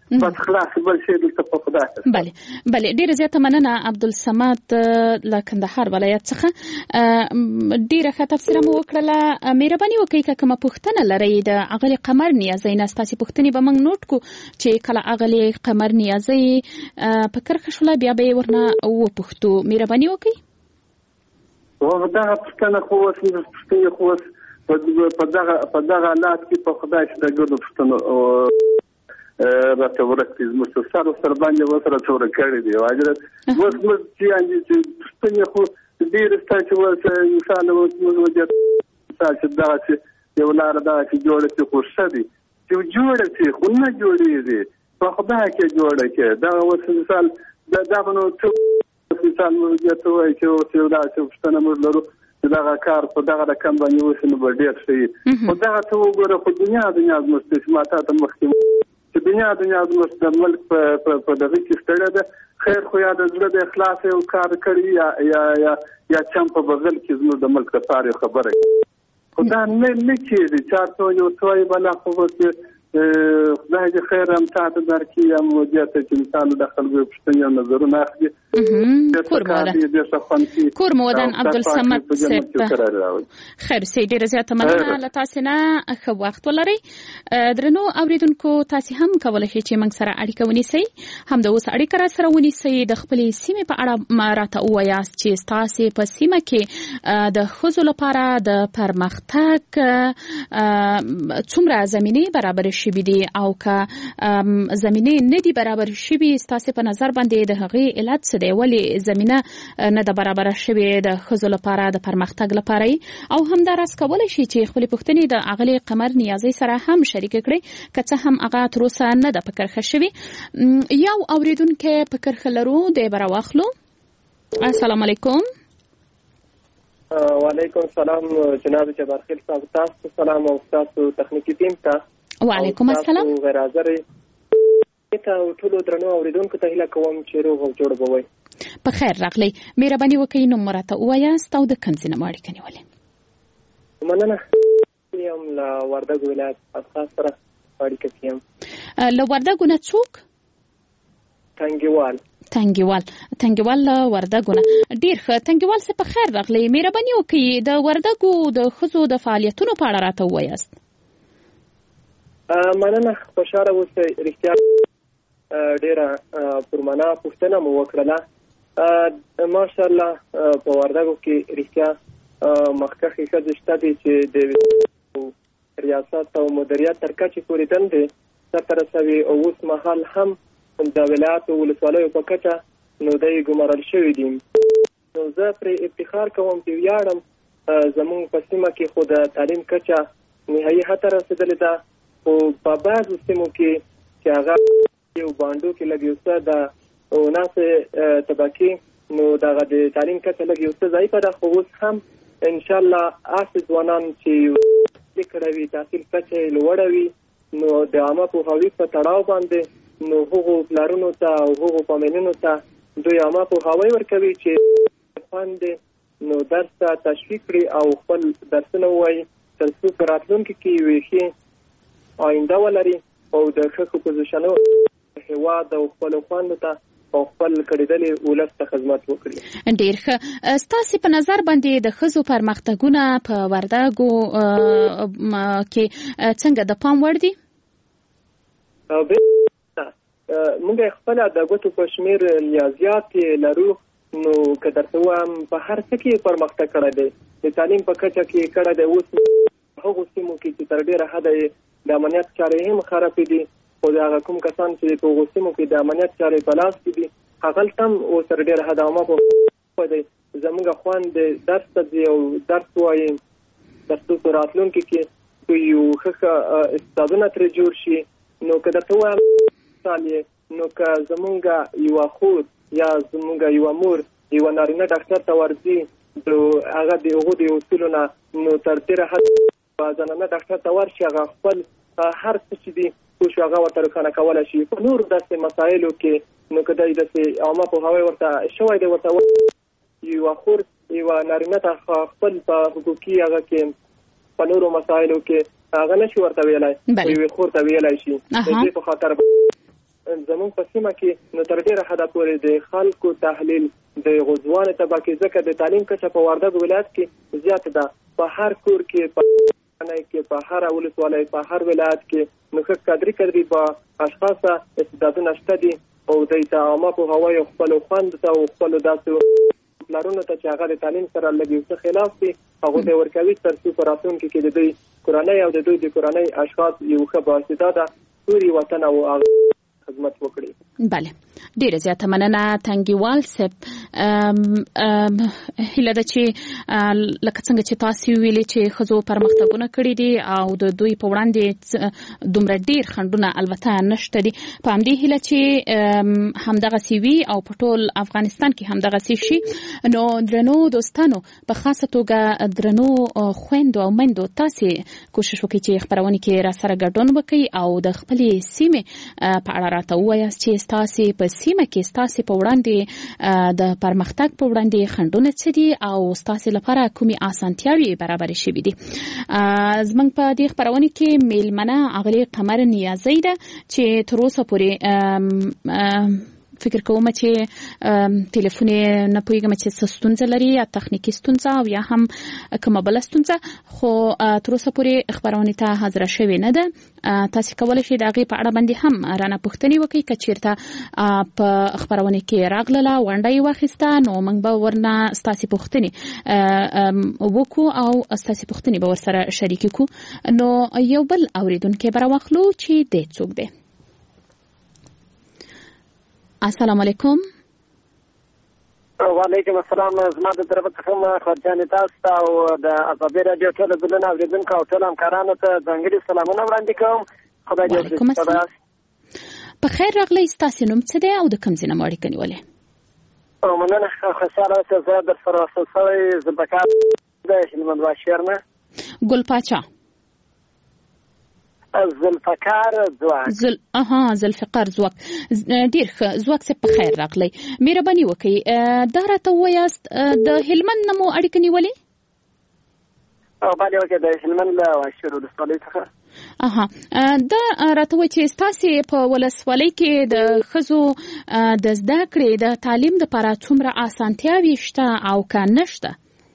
بس خلاص بل شي دلته په خدای. بله بله ډیره زیاته مننه عبدالصمد له کندهار ولایت څخه. ډیره ښه تفسیر مو وکړله. مهرباني وکړئ که کومه پوښتنه لرئ د اغلې قمر نیازۍ نه ستاسې پوښتنې به موږ نوټ کړو چې کله اغلې قمر نیازۍ په کرښه شوله بیا به یې ورنه وپوښتو. مهرباني وکړئ. دغه پوښتنه خو اوس پوښتنې خو اوس په دغه په دغه حالات کې په خدای چې د ګډو پوښتنو راته ورکړي زموږ سر سر باندې ورسره څوره کړي دي حضرت. اوس موږ چې پوښتنې خو ډېرې شته چې اوس انسان اوس موږ وجد چې دغه چې یو لاره دغه چې جوړه کړي خو ښه دي چې جوړه کړي خو نه جوړېږي په خدای کې جوړه کړي. دغه اوس مثال دغه نو څه مثال موږ ته وایي چې اوس یو داسې پوښتنه موږ لرو چې دغه کار په دغه رقم باندې وشي نو به ډېر ښه وي. خو دغه ته وګوره خو دنیا دنیا زموږ چې ما تا ته مخکې چې دنیا دنیا زموږ د ملک په دغه کې ستړې ده. خیر خو یا د زړه د اخلاص یو کار کړي یا یا یا یا چم په بغل کې زموږ د ملک لپاره خبره خو دا نه نه کېږي. چارته یو څوی بلا خو چې خدای دې خیر هم تاسو درکې یا موجته چې مثال د خلکو پښتني نظرونه اخلي. کور مودان عبدالصمد صاحب خیر سي ډیره زیاته مننه له تاسو نه. ښه وخت ولرئ. درنو اوریدونکو تاسو هم کولای شئ چې موږ سره اړیکه ونیسئ هم د اوس اړیکه را سره ونیسئ د خپلې سیمې په اړه راته ووایاست چې تاسو په سیمه کې د ښځو لپاره د پرمختګ څومره زمینه برابر شوي دي او که زمینه نه دي برابر شوي تاسو په نظر باندې د هغې علت څه دی ولې زمینه نه ده برابره شوې د ښځو لپاره د پرمختګ لپاره او همداراز کولی شي چې خپلې پوښتنې د اغلې قمر نیازۍ سره هم شریکه کړئ که څه هم هغه تر اوسه نه ده په کرښه شوې. یو اورېدونکی په کرښه لرو دی به راواخلو. السلام علیکم. وعلیکم السلام جناب جبارخیل صاحب. تاسو سلام او تاسو تخنیکی ټیم ته وعلیکم السلام. غیر حاضر ته ټول درنو اوریدونکو ته هیله کوم چې روغ او جوړ بوي. په خیر راغلی. مهرباني وکړئ نو مرته وایاست او د کوم ځای نه اړیکه نیولې. مننه. یم له وردګ ولایت افغان سره اړیکه کیم. له وردګ نه څوک؟ تنګیوال. تنګیوال تنګیوال له وردګ نه. ډیر ښه تنګیوال څه په خیر راغلی. مهرباني وکړئ د وردګ د ښځو د فعالیتونو په اړه راته وایاست. مننه. خوشاله اوسئ. رښتیا ډیره پرمانه پوښتنه مو وکړله. ماشاءالله په وردګو کې رښتیا مخکښې ښځې شته دي چې د ریاست او مدیریت تر کچې پورې دندې سرته رسوي او اوس مهال هم د ولایاتو ولسوالیو په کچه نو دی ګمارل شوي دي. نو زه پرې افتخار کوم چې ویاړم زموږ په سیمه کې خو د تعلیم کچه نهایي حد ته رسېدلې ده خو په بعضو سیمو کې چې هغه یو باندو کې لږ یو څه د ناسې طبقې نو دغه د تعلیم کچه لږ یو څه ضعیفه ده خو اوس هم انشاءالله هسې ځوانان چې کړه وي تحصیل کچه یې لوړه وي نو د عامه پوهاوي په تړاو باندې نو هغو پلارونو ته او هغو فامیلونو ته دوی عامه پوهاوی ورکوي چې خوند نو درس ته تشویق کړي او خپل درسونه ووایي تر څو په راتلونکي کې یوې ښې آینده ولري او د ښه پوزیشنو هېواد او خپلو خویندو ته او خپل کړېدلې ولس ته خدمت وکړي. ډېر ښه. ستاسې په نظر باندې د ښځو پرمختګونه په وردګو کې څنګه د پام وړ دي؟ موږ خپله د ګوتو په شمېر ریاضیات لرو نو که درته ووایم په هر څه کې پرمختګ کړی دی. د تعلیم په کچه کې کړی دی. اوس هغو سیمو کې چې تر ډېره حده د امنیت چارې هم خرابې دي خو د هغه کوم کسان چې په هغو سیمو کې د امنیت چارې په لاس کې دي هغلته هم اوس تر ډېره حده عامه پوهه دی. زموږ خویندې درس ته ځي او درس وایي تر څو په راتلونکي کې یو ښه استعدادونه ترې جوړ شي. نو که درته ووایم نو که زمونږ یوه خور یا زمونږ یوه مور یوه نارینه ډاکټر ته ورځي هغه د هغو د اصولو نه نو تر ډېره حده زنانه ډاکټر ته ورشي هغه خپل هر څه چې دي پوه شو هغه ورته روښانه کولی شي. په نورو داسې مسایلو کې نو که دی داسې عامه پوهاوی ورته شوی دی ورته یوه خور یوه نارینه ته خپل په حقوقي هغه کې په نورو مسایلو کې هغه نه شي ورته ویلی خو یوې خور ته ویلی شي. د دې په خاطر زموږ په سیمه کې نو تر ډیره حده پورې د خلکو تحلیل د غوځوان طبقه ځکه د تعلیم کچه په وردګ ولایت کې زیات ده. په هر کور کې په نه کې په هر ولسوالۍ په هر ولایت کې نو ښه قدرې قدرې په اشخاص استعدادونه شته دي او د عامه پوهاوی خپل خوند ته او خپل داسې پلانونو ته چې هغه د تعلیم سره لږ څه خلاف دي هغه د ورکوي تر څو په راتلونکي کې د دوی کورنۍ او د دوی د کورنۍ اشخاص یو ښه بااستعداده سوري وطن او خدمت وکړي. بله ډیره زیاته مننه تنګیوال صاحب. هیله ده چې لکه څنګه چې تاسو ویلي چې ښځو پرمختګونه کړي دي او د دوی په وړاندې دومره ډیر خنډونه البته نشته دي، په همدې هیله چې همدغسې وي او په ټول افغانستان کې همدغسې شي. نو درنو دوستانو په خاصه توګه درنو خویندو او میندو تاسې کوشش وکړئ چې خپرونې کې راسره ګډون وکړئ او د خپلې سیمې په اړه راته ووایاست چې ستاسې په سیمه کې ستاسې په وړاندې د پرمختګ په وړاندې خنډونه څه دي او ستاسې لپاره کومې اسانتیاوې برابرې شوي دي. زموږ په دې خپرونې کې میلمنه اغلې قمر نیازۍ ده چې تر اوسه پورې فکر کوم چې ټلیفون نه پوهیږم چې څه ستونزه لري یا تخنیکی ستونزه او یا هم کومه بله ستونزه، خو تر اوسه پورې خپرونې ته حاضره شوې نه ده. تاسو کولی شئ د هغې په اړه باندې هم رانه پوښتنې وکړئ. که چېرته په خپرونې کې راغلله ونډه یې واخیسته نو موږ به ورنه ستاسې پوښتنې وکړو او ستاسې پوښتنې به ورسره شریکې کړو. نو یو بل اورېدونکی به راواخلو چې دی څوک دی. السلام علیکم. وعلیکم السلام. زما د طرفه څخه خورجانې تاسو ته او د ازادي راډیو ټول بلنه اوریدونکو او ټول همکارانو ته ځانګړي سلامونه وړاندې کوم. خدای دې وعلیکم السلام. په خیر راغلی. ستاسو نوم څه دی او د کوم ځای نه مو اړیکه نیولې؟ مننه. خوشحاله اوسئ. زه در سره وصل شوی ذوالفقار د هلمند واشیر نه. ګل پاچا ذوالفقار ځواک. زل اها ذوالفقار ځواک. ډیر ښه ځواک صاحب په خیر راغلی. مهرباني وکړئ دا راته ووایاست د هلمند نه مو اړیکه نیولې؟ او باندې وکړه د هلمند له واشیر ولسوالۍ څخه. اها دا راته وایي چې ستاسې په ولسوالۍ کې د ښځو د زده کړې د تعلیم دپاره څومره اسانتیاوې شته او که نشته؟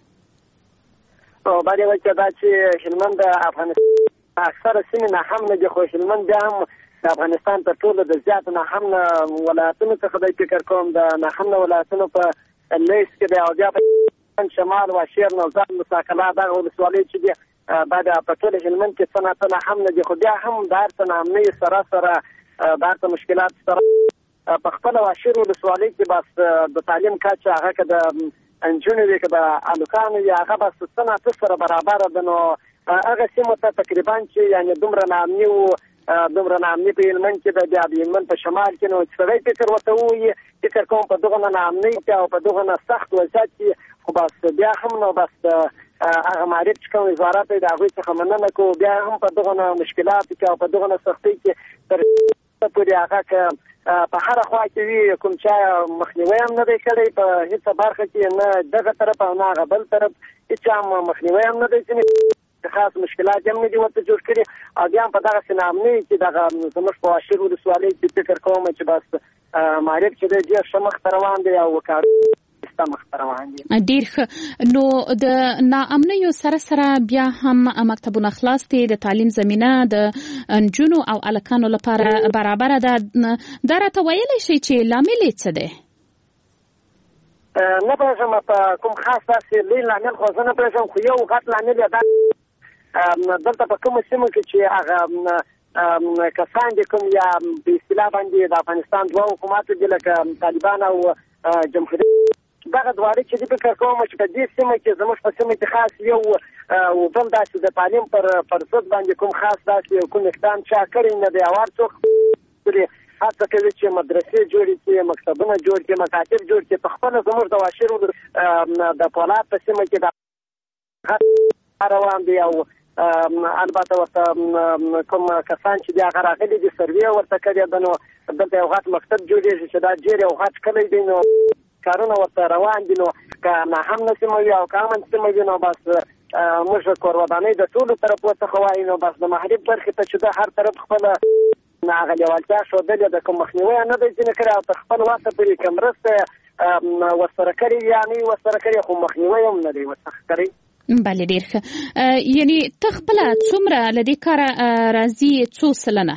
او باندې وکړه دا چې هلمند د افغانستان اکثره سیمې نه هم نه دي، خو هلمند بیا هم د افغانستان تر ټولو د زیات نه هم نه ولایتونو څخه دی فکر کوم د نه هم نه ولایتونو په لیست کې دی او بیا په شمال واشیر نوزاد مساکلا دغه ولسوالۍ چې دي دا په ټول هلمند کې څه نه څه هم نه دي، خو بیا هم د هر څه نه امنۍ سره سره د هر څه مشکلات سره په خپله واشیر ولسوالۍ کې بس د تعلیم کچه هغه که د نجونې وي که د هلکانو وي هغه بس څه نه څه سره برابره ده. نو هغه سیمو ته تقریبا چې یعنې دومره ناامني و دومره ناامني په هلمند کې ده، بیا د هلمند په شمال کې نو چې سړی فکر ورته ووایي فکر کوم په دغه نه ناامنۍ کې او په دغه نه سخت وضعیت کې، خو بس بیا هم نو بس هغه معرف چې کوم وزارت دی د هغوی څخه مننه کوو، بیا هم په دغه نه مشکلاتو کې او په دغه نه سختۍ کې تر پورې هغه که په هره خوا کې وي کوم چا مخنیوی هم نه دی کړی په هېڅ برخه کې، نه دغه طرف او نه هغه بل طرف هېچا هم مخنیوی هم نه دی ځینې خاص مشکلات هم نه دي ورته جوړ کړي او بیا هم په دغسې ناامنۍ کې دغه زموږ په واشیر ولسوالۍ کې فکر کوم چې بس معرف چې دی ډېر ښه مخته روان دی او کارونه مخته روان دي. ډېر ښه. نو د ناامنیو سره سره بیا هم مکتبونه خلاص دي، د تعلیم زمینه د نجونو او هلکانو لپاره برابره ده. دا راته ویلی شئ چې لامل یې څه دی؟ نه پوهېږم په کوم خاص داسې لوی لامل خو زه نه پوهېږم، خو یو غټ لامل یې دا دلته په کومو سیمو کې چې هغه کسان دي کوم یا په اصطلاح باندې د افغانستان دوه حکوماتو دي لکه طالبان او جمهوریت، دغه دواړه چې دي فکر کوم چې په دې سیمه کې زموږ په سیمه کې خاص یو او بل داسې د تعلیم پر پر ضد باندې کوم خاص داسې کوم اقدام چا کړی نه دی او هر څوک هڅه کوي چې مدرسې جوړې کړي، مکتبونه جوړ کړي، مکاتب جوړ کړي. په خپله زموږ د واشیر د فولاد په سیمه کې د روان دی او البته ورته کوم کسان چې دي هغه راغلي دي سروې ورته کړې ده، نو دلته یو غټ مکتب جوړېږي چې دا ډېر یو غټ کلی دی، نو کارونه ورته روان دي. نو که ناهم نه سیمه وي او که امن سیمه وي نو بس موږ کور ودانۍ د ټولو طرفو څخه وایي، نو بس د محرب برخې ته چې ده هر طرف خپله هغه لیوالتیا ښودلې ده، کوم مخنیوی نه دی ځینې کړی او تر خپل وسه پورې که مرسته ورسره کړې یا نه یې ورسره کړې، خو مخنیوی هم نه دی ورڅخه کړی. بله ډېر ښه. یعنې ته خپله څومره له دې کاره راضي څو سلنه؟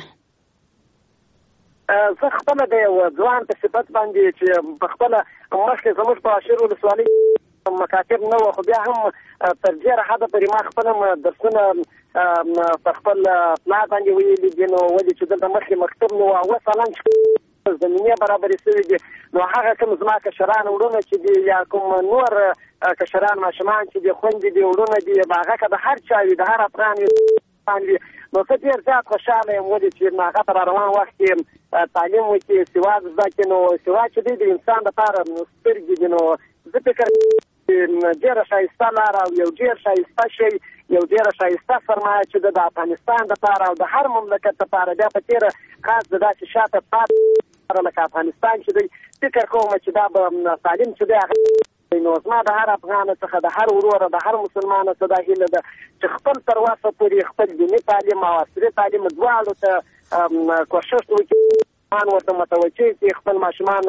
زه خپله د یو ځوان په صفت باندې چې په خپله مخکې زموږ په عاشر ولسوالۍ مکاتب نه وو، خو بیا هم تر ډېره حده پورې ما خپل درسونه په خپل پلار باندې ویلي دي. نو ولې چې دلته مخکې مکتب نه وو او اوس حالان چې زمینې برابرې شوي دي، نو هغه کوم زما کشران وروڼه چې دي یا کوم نور کشران ماشومان چې دي، خویندې دي، وروڼه دي، هغه که د هر چا وي، د هر افغان وي، نو زه ډېر زیات خوشحاله یم. ولې چې هغه په راروان وخت کې تعلیم وکړي، سواد زده کړي، نو سواد چې دی د انسان لپاره سترګې دي. نو زه فکر ډېره ښایسته لاره او یو ډېر ښایسته شی، یو ډېره ښایسته سرمایه چې ده د افغانستان دپاره او د هر مملکت دپاره، بیا په تېره خاص د داسې شاته پاتې لکه افغانستان چې دی، فکر کوم چې دا به تعلیم چې دی هغه، نو زما د هر افغان څخه، د هر وروره، د هر مسلمان څخه دا هیله ده چې خپل تر وسه پورې خپل دیني تعلیم او عصري تعلیم دواړو ته کوښښ وکړي، ورته متوجه کړي، خپل ماشومان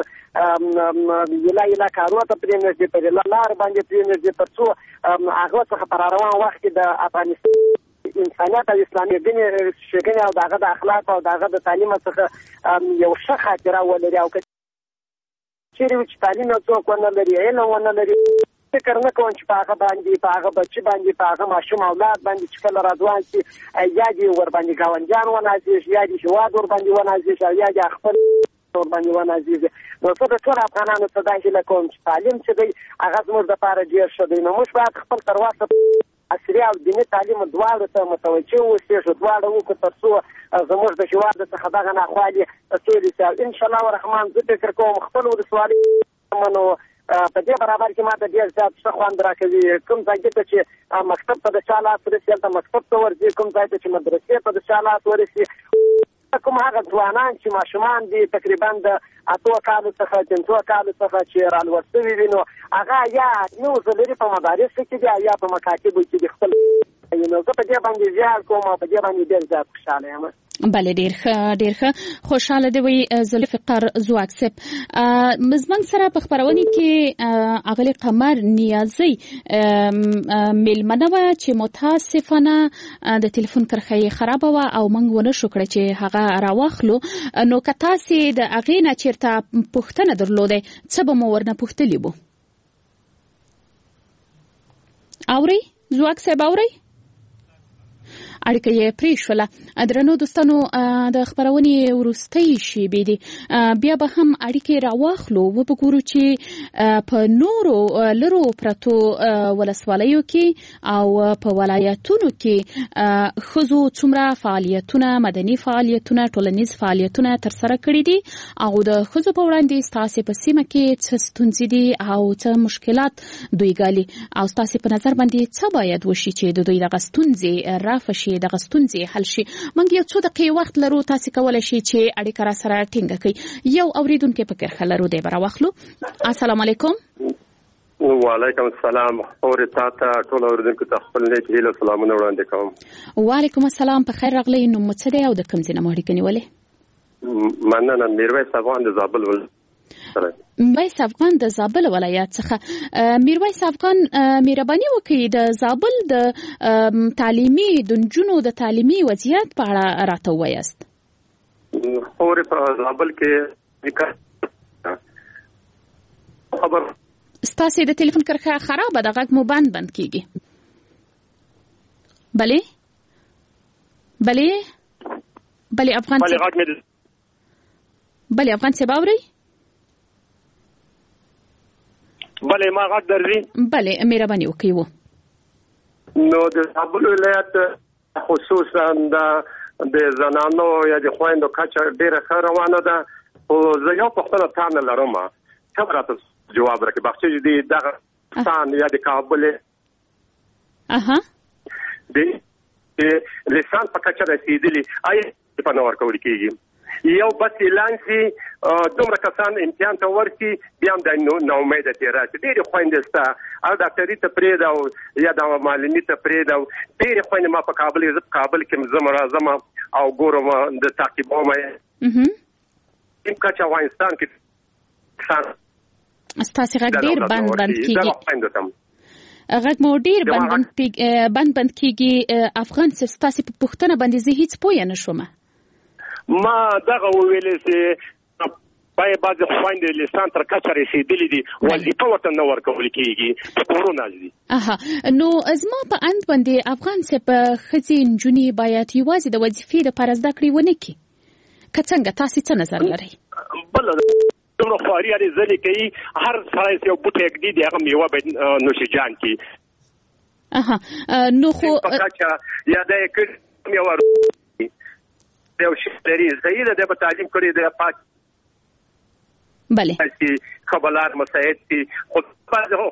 یله یله کارونو ته پرېنږدي، پر یله لار باندې پرېنږدي، تر څو هغه څخه په راروان وخت کې د افغانستان انسانیت او اسلامي ښېګڼې او د هغه د اخلاق او د هغه د تعلیم څخه یو ښه خاطره ولري. او که چیرې وي چې تعلیم یو څوک ونه لري، علم ونه لري، فکر نه کوم چې په هغه باندې، په هغه بچي باندې، په هغه ماشوم اولاد باندې چې کله راځوان شي، یا دې ورباندې ګاونډیان ونازېږي، یا دې هېواد ورباندې ونازېږي، او یا دې خپل ورباندې ونازېږي. نو زه د ټولو افغانانو څخه دا هیله کوم چې تعلیم چې دی هغه زموږ دپاره ډېر ښه دی. نو موږ باید خپل تر وسه عصري او دیني تعلیم دواړو ته متوجه واوسېږو، دواړه وکړو، تر څو زموږ د هېواد څخه دغه ناخوالې تېرې شي. او انشاءالله الرحمن زه فکر کوم خپل ولسوالۍ نو په دې برابر کې ماته ډېر زیات ښه خوند راکوي. کوم ځای ته چې مکتب ته د چا لاس ورسي، هلته مکتب ته ورځي، کوم ځای ته چې مدرسې ته د چا لاس ورسي، کوم هغه ځوانان چې ماشومان دي تقریبا د اتو کالو څخه پنځو کالو څخه چې رالوړ شوي وي، نو هغه یا نوزه لري په مدارسو کې دي یا په مکاتبو کې دي. خپل نو زه په دې باندې زیار کوم او په دې باندې ډېر زیات خوشحاله یم. بله ډېر ښه ډېر ښه خوشحاله دی وی ذوالفقار زواک صاحب. زموږ سره په خپرونې کې اغلې قمر نیازی میلمنه وه چې متاسفانه د تلیفون کرښه یې خرابه وه او موږ ونه شو کړی چې هغه راواخلو. نو که تاسې د هغې نه چېرته پوښتنه درلودی څه به مو ورنه پوښتلي وو؟ اورئ زواک صاحب، اورئ؟ اړیکه یې پرې شوله. درنو دوستانو، د خپرونې وروستۍ شېبې دي، بیا به هم اړیکې راواخلو، وبګورو چې په نورو لرو پرتو ولسوالیو کې او په ولایتونو کې ښځو څومره فعالیتونه، مدني فعالیتونه، ټولنیز فعالیتونه ترسره کړي دي، او د ښځو په وړاندې ستاسې په سیمه کې څه ستونزې دي او څه مشکلات دوی ګالي، او ستاسې په نظر باندې څه باید وشي چې د دوی دغه ستونزې رافع شي، دغه ستونزې حل شي. موږ یو څو دقیقې وخت لرو، تاسې کولی شئ چې اړیکه را سره ټینګه کړئ. یو اورېدونکی په کرښه لرو، دی به راواخلو. السلام علیکم. وعلیکم السلام. اورې تا ته ټول اورېدونکو ته خپل نیک هیلو سلامونه وړاندې کوم. وعلیکم السلام. په خیر راغلی. نوم مو څه دی او د کوم ځای نه مو اړیکه نیولې؟ مننه. میرویس افغان د زابل ولایت. میرویس افغان د زابل ولایت څخه. میرویس افغان، مهرباني وکړئ د زابل د تعلیمي د نجونو د تعلیمي وضعیت په اړه راته ووایاست. اورې په زابل کې خبر ستاسې د تلیفون کرښه خرابه ده، غږ مو بند بند کیږي. بلې بلې بلې افغان صاحب، بلې افغان صاحب اورئ؟ بلې ما غږ درځي؟ بلې مهرباني وکړئ. و نو د زابل ولایت خصوصا د زنانو یا د خویندو کچه ډېره ښه روانه ده، خو زه یو پوښتنه تا نه لرم، ته به راته جواب راکړې. باغچې دي دغه پاکستان یا د کابل اها د لسان په کچه رسېدلي، آیا په نه ورکول کېږي؟ یو بس اعلان شي دومره کسان امتحان ته ورسي بیا هم د نا امیده تېر راشي. ډېرې خویندې شته او ډاکټري ته پرېږده او یا د معلمي ته پرېږده او ډېرې خویندې ما په کابل زه په کابل کې ځم راځم او ګورم د تعقیبوم یې کوم کچه افغانستان کې ستاسې غږ ډېر بند بند کېږي غږ مو ډېر بند بند بند کېږي. افغان صاحب ستاسې په پوښتنه باندې زه هېڅ پوه نه شوم. ما دغه وویلې چې باید بعضې خویندې لسان تر کچه رسېدلي دي وظیفه ورته نه ورکول کېږي په کورونه دي. اها نو زما په اند باندې افغان صاحب ښځې نجونې باید یوازې د وظیفې لپاره زده کړې ونه کړي که څنګه تاسې څه نظر لرئ؟ بله دومره خواري هرې ځلې کوي هر سړی یو بوټی ږدي د هغه میوه باید نوشیجان کړي. اها نو خو په کچه یا دا یې کړي میوه یو شی لري صحیح ده د به تعلیم کړی دی پاک بله چې خبرلار مساعد دي خو بعضې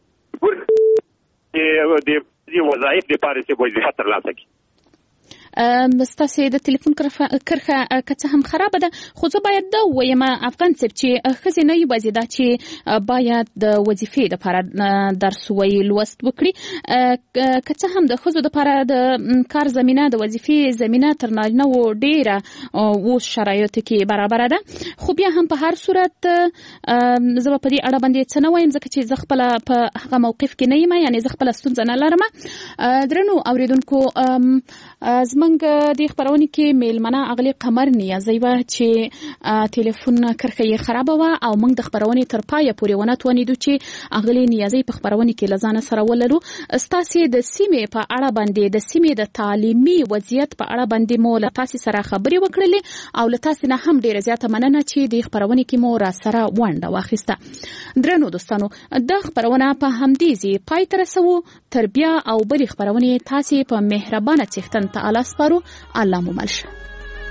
خویندې د وظایف دپاره چې وظیفه ترلاسه کړي. ستاسې د تلیفون کرښه که څه هم خرابه ده خو زه باید دا ووایم افغان صاحب چې ښځې نه یوازې دا چې باید د وظیفې دپاره درس ووایي لوست وکړي که څه هم د ښځو دپاره د کار زمینه د وظیفې زمینه تر نارینهو ډېره اوس شرایطو کې برابره ده خو بیا هم په هر صورت زه به په دې اړه باندې څه نه وایم ځکه چې زه خپله په هغه موقف کې نه یم یعنې زه خپله ستونزه نه لرم. درنو اورېدونکو زموږ د خبرونې کې میلمنه اغلې قمر نیازی وه چې تلیفون کرښه یې خرابه وه او موږ د خبرونې تر پایه پورې ونه توانېدو چې اغلې نیازی په خبرونې کې له ځانه سره ولرو. ستاسې د سیمې په اړه باندې د سیمې د تعلیمي وضعیت په اړه باندې مو له تاسې سره خبرې وکړلې او له تاسې نه هم ډېره زیاته مننه چې د خبرونې کې مو را سره ونډه واخیسته. درنو دوستانو دا خبرونه په همدې ځای پای ته رسوو. تر بیا او بلې خبرونې تاسې په مهربانه څښتن تعالی سپارو. الله مو مل شه.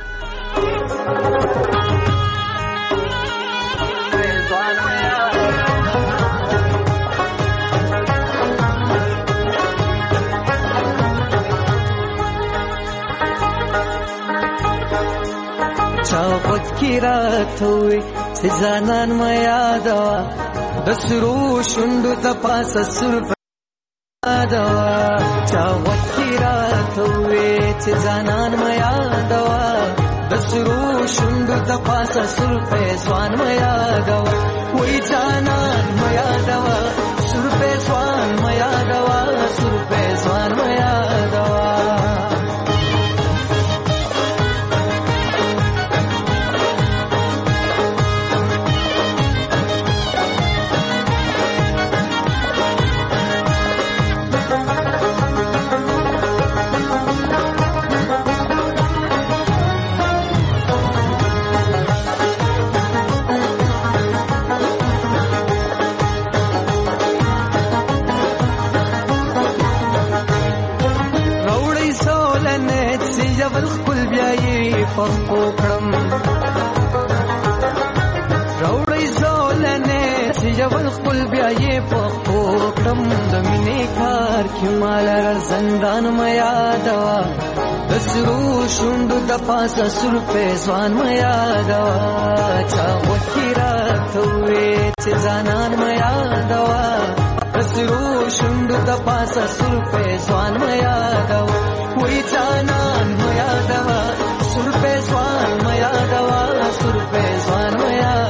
چاوت کی رات ہوئی چې ځانان ما یادوا د سرو شوندو د پاسه سر یادوا چاوت کی رات ہوئی چې ځانان ما یادوا د سرو شوندو د پاسه سر پیسوان ما یادوا وای ځانان ما یادوا سر پیسوان ما یادوا سر پیسوان ما یادوا پخپو کړم راوړی زولنه چې جبل خپل بیا یې پخپو کړم د مینې کار کې مال زندان مې یادوا د سرو شوندو د پاسه سر پیسوان مې یادوا چا وکی راته وې چې ځانان مې یادوا د سرو شوندو د پاسه سر پیسوان مې یادوا وې ځانان مې یادوا سر پیسوان ما یادوا سر پیسوان ما یادوا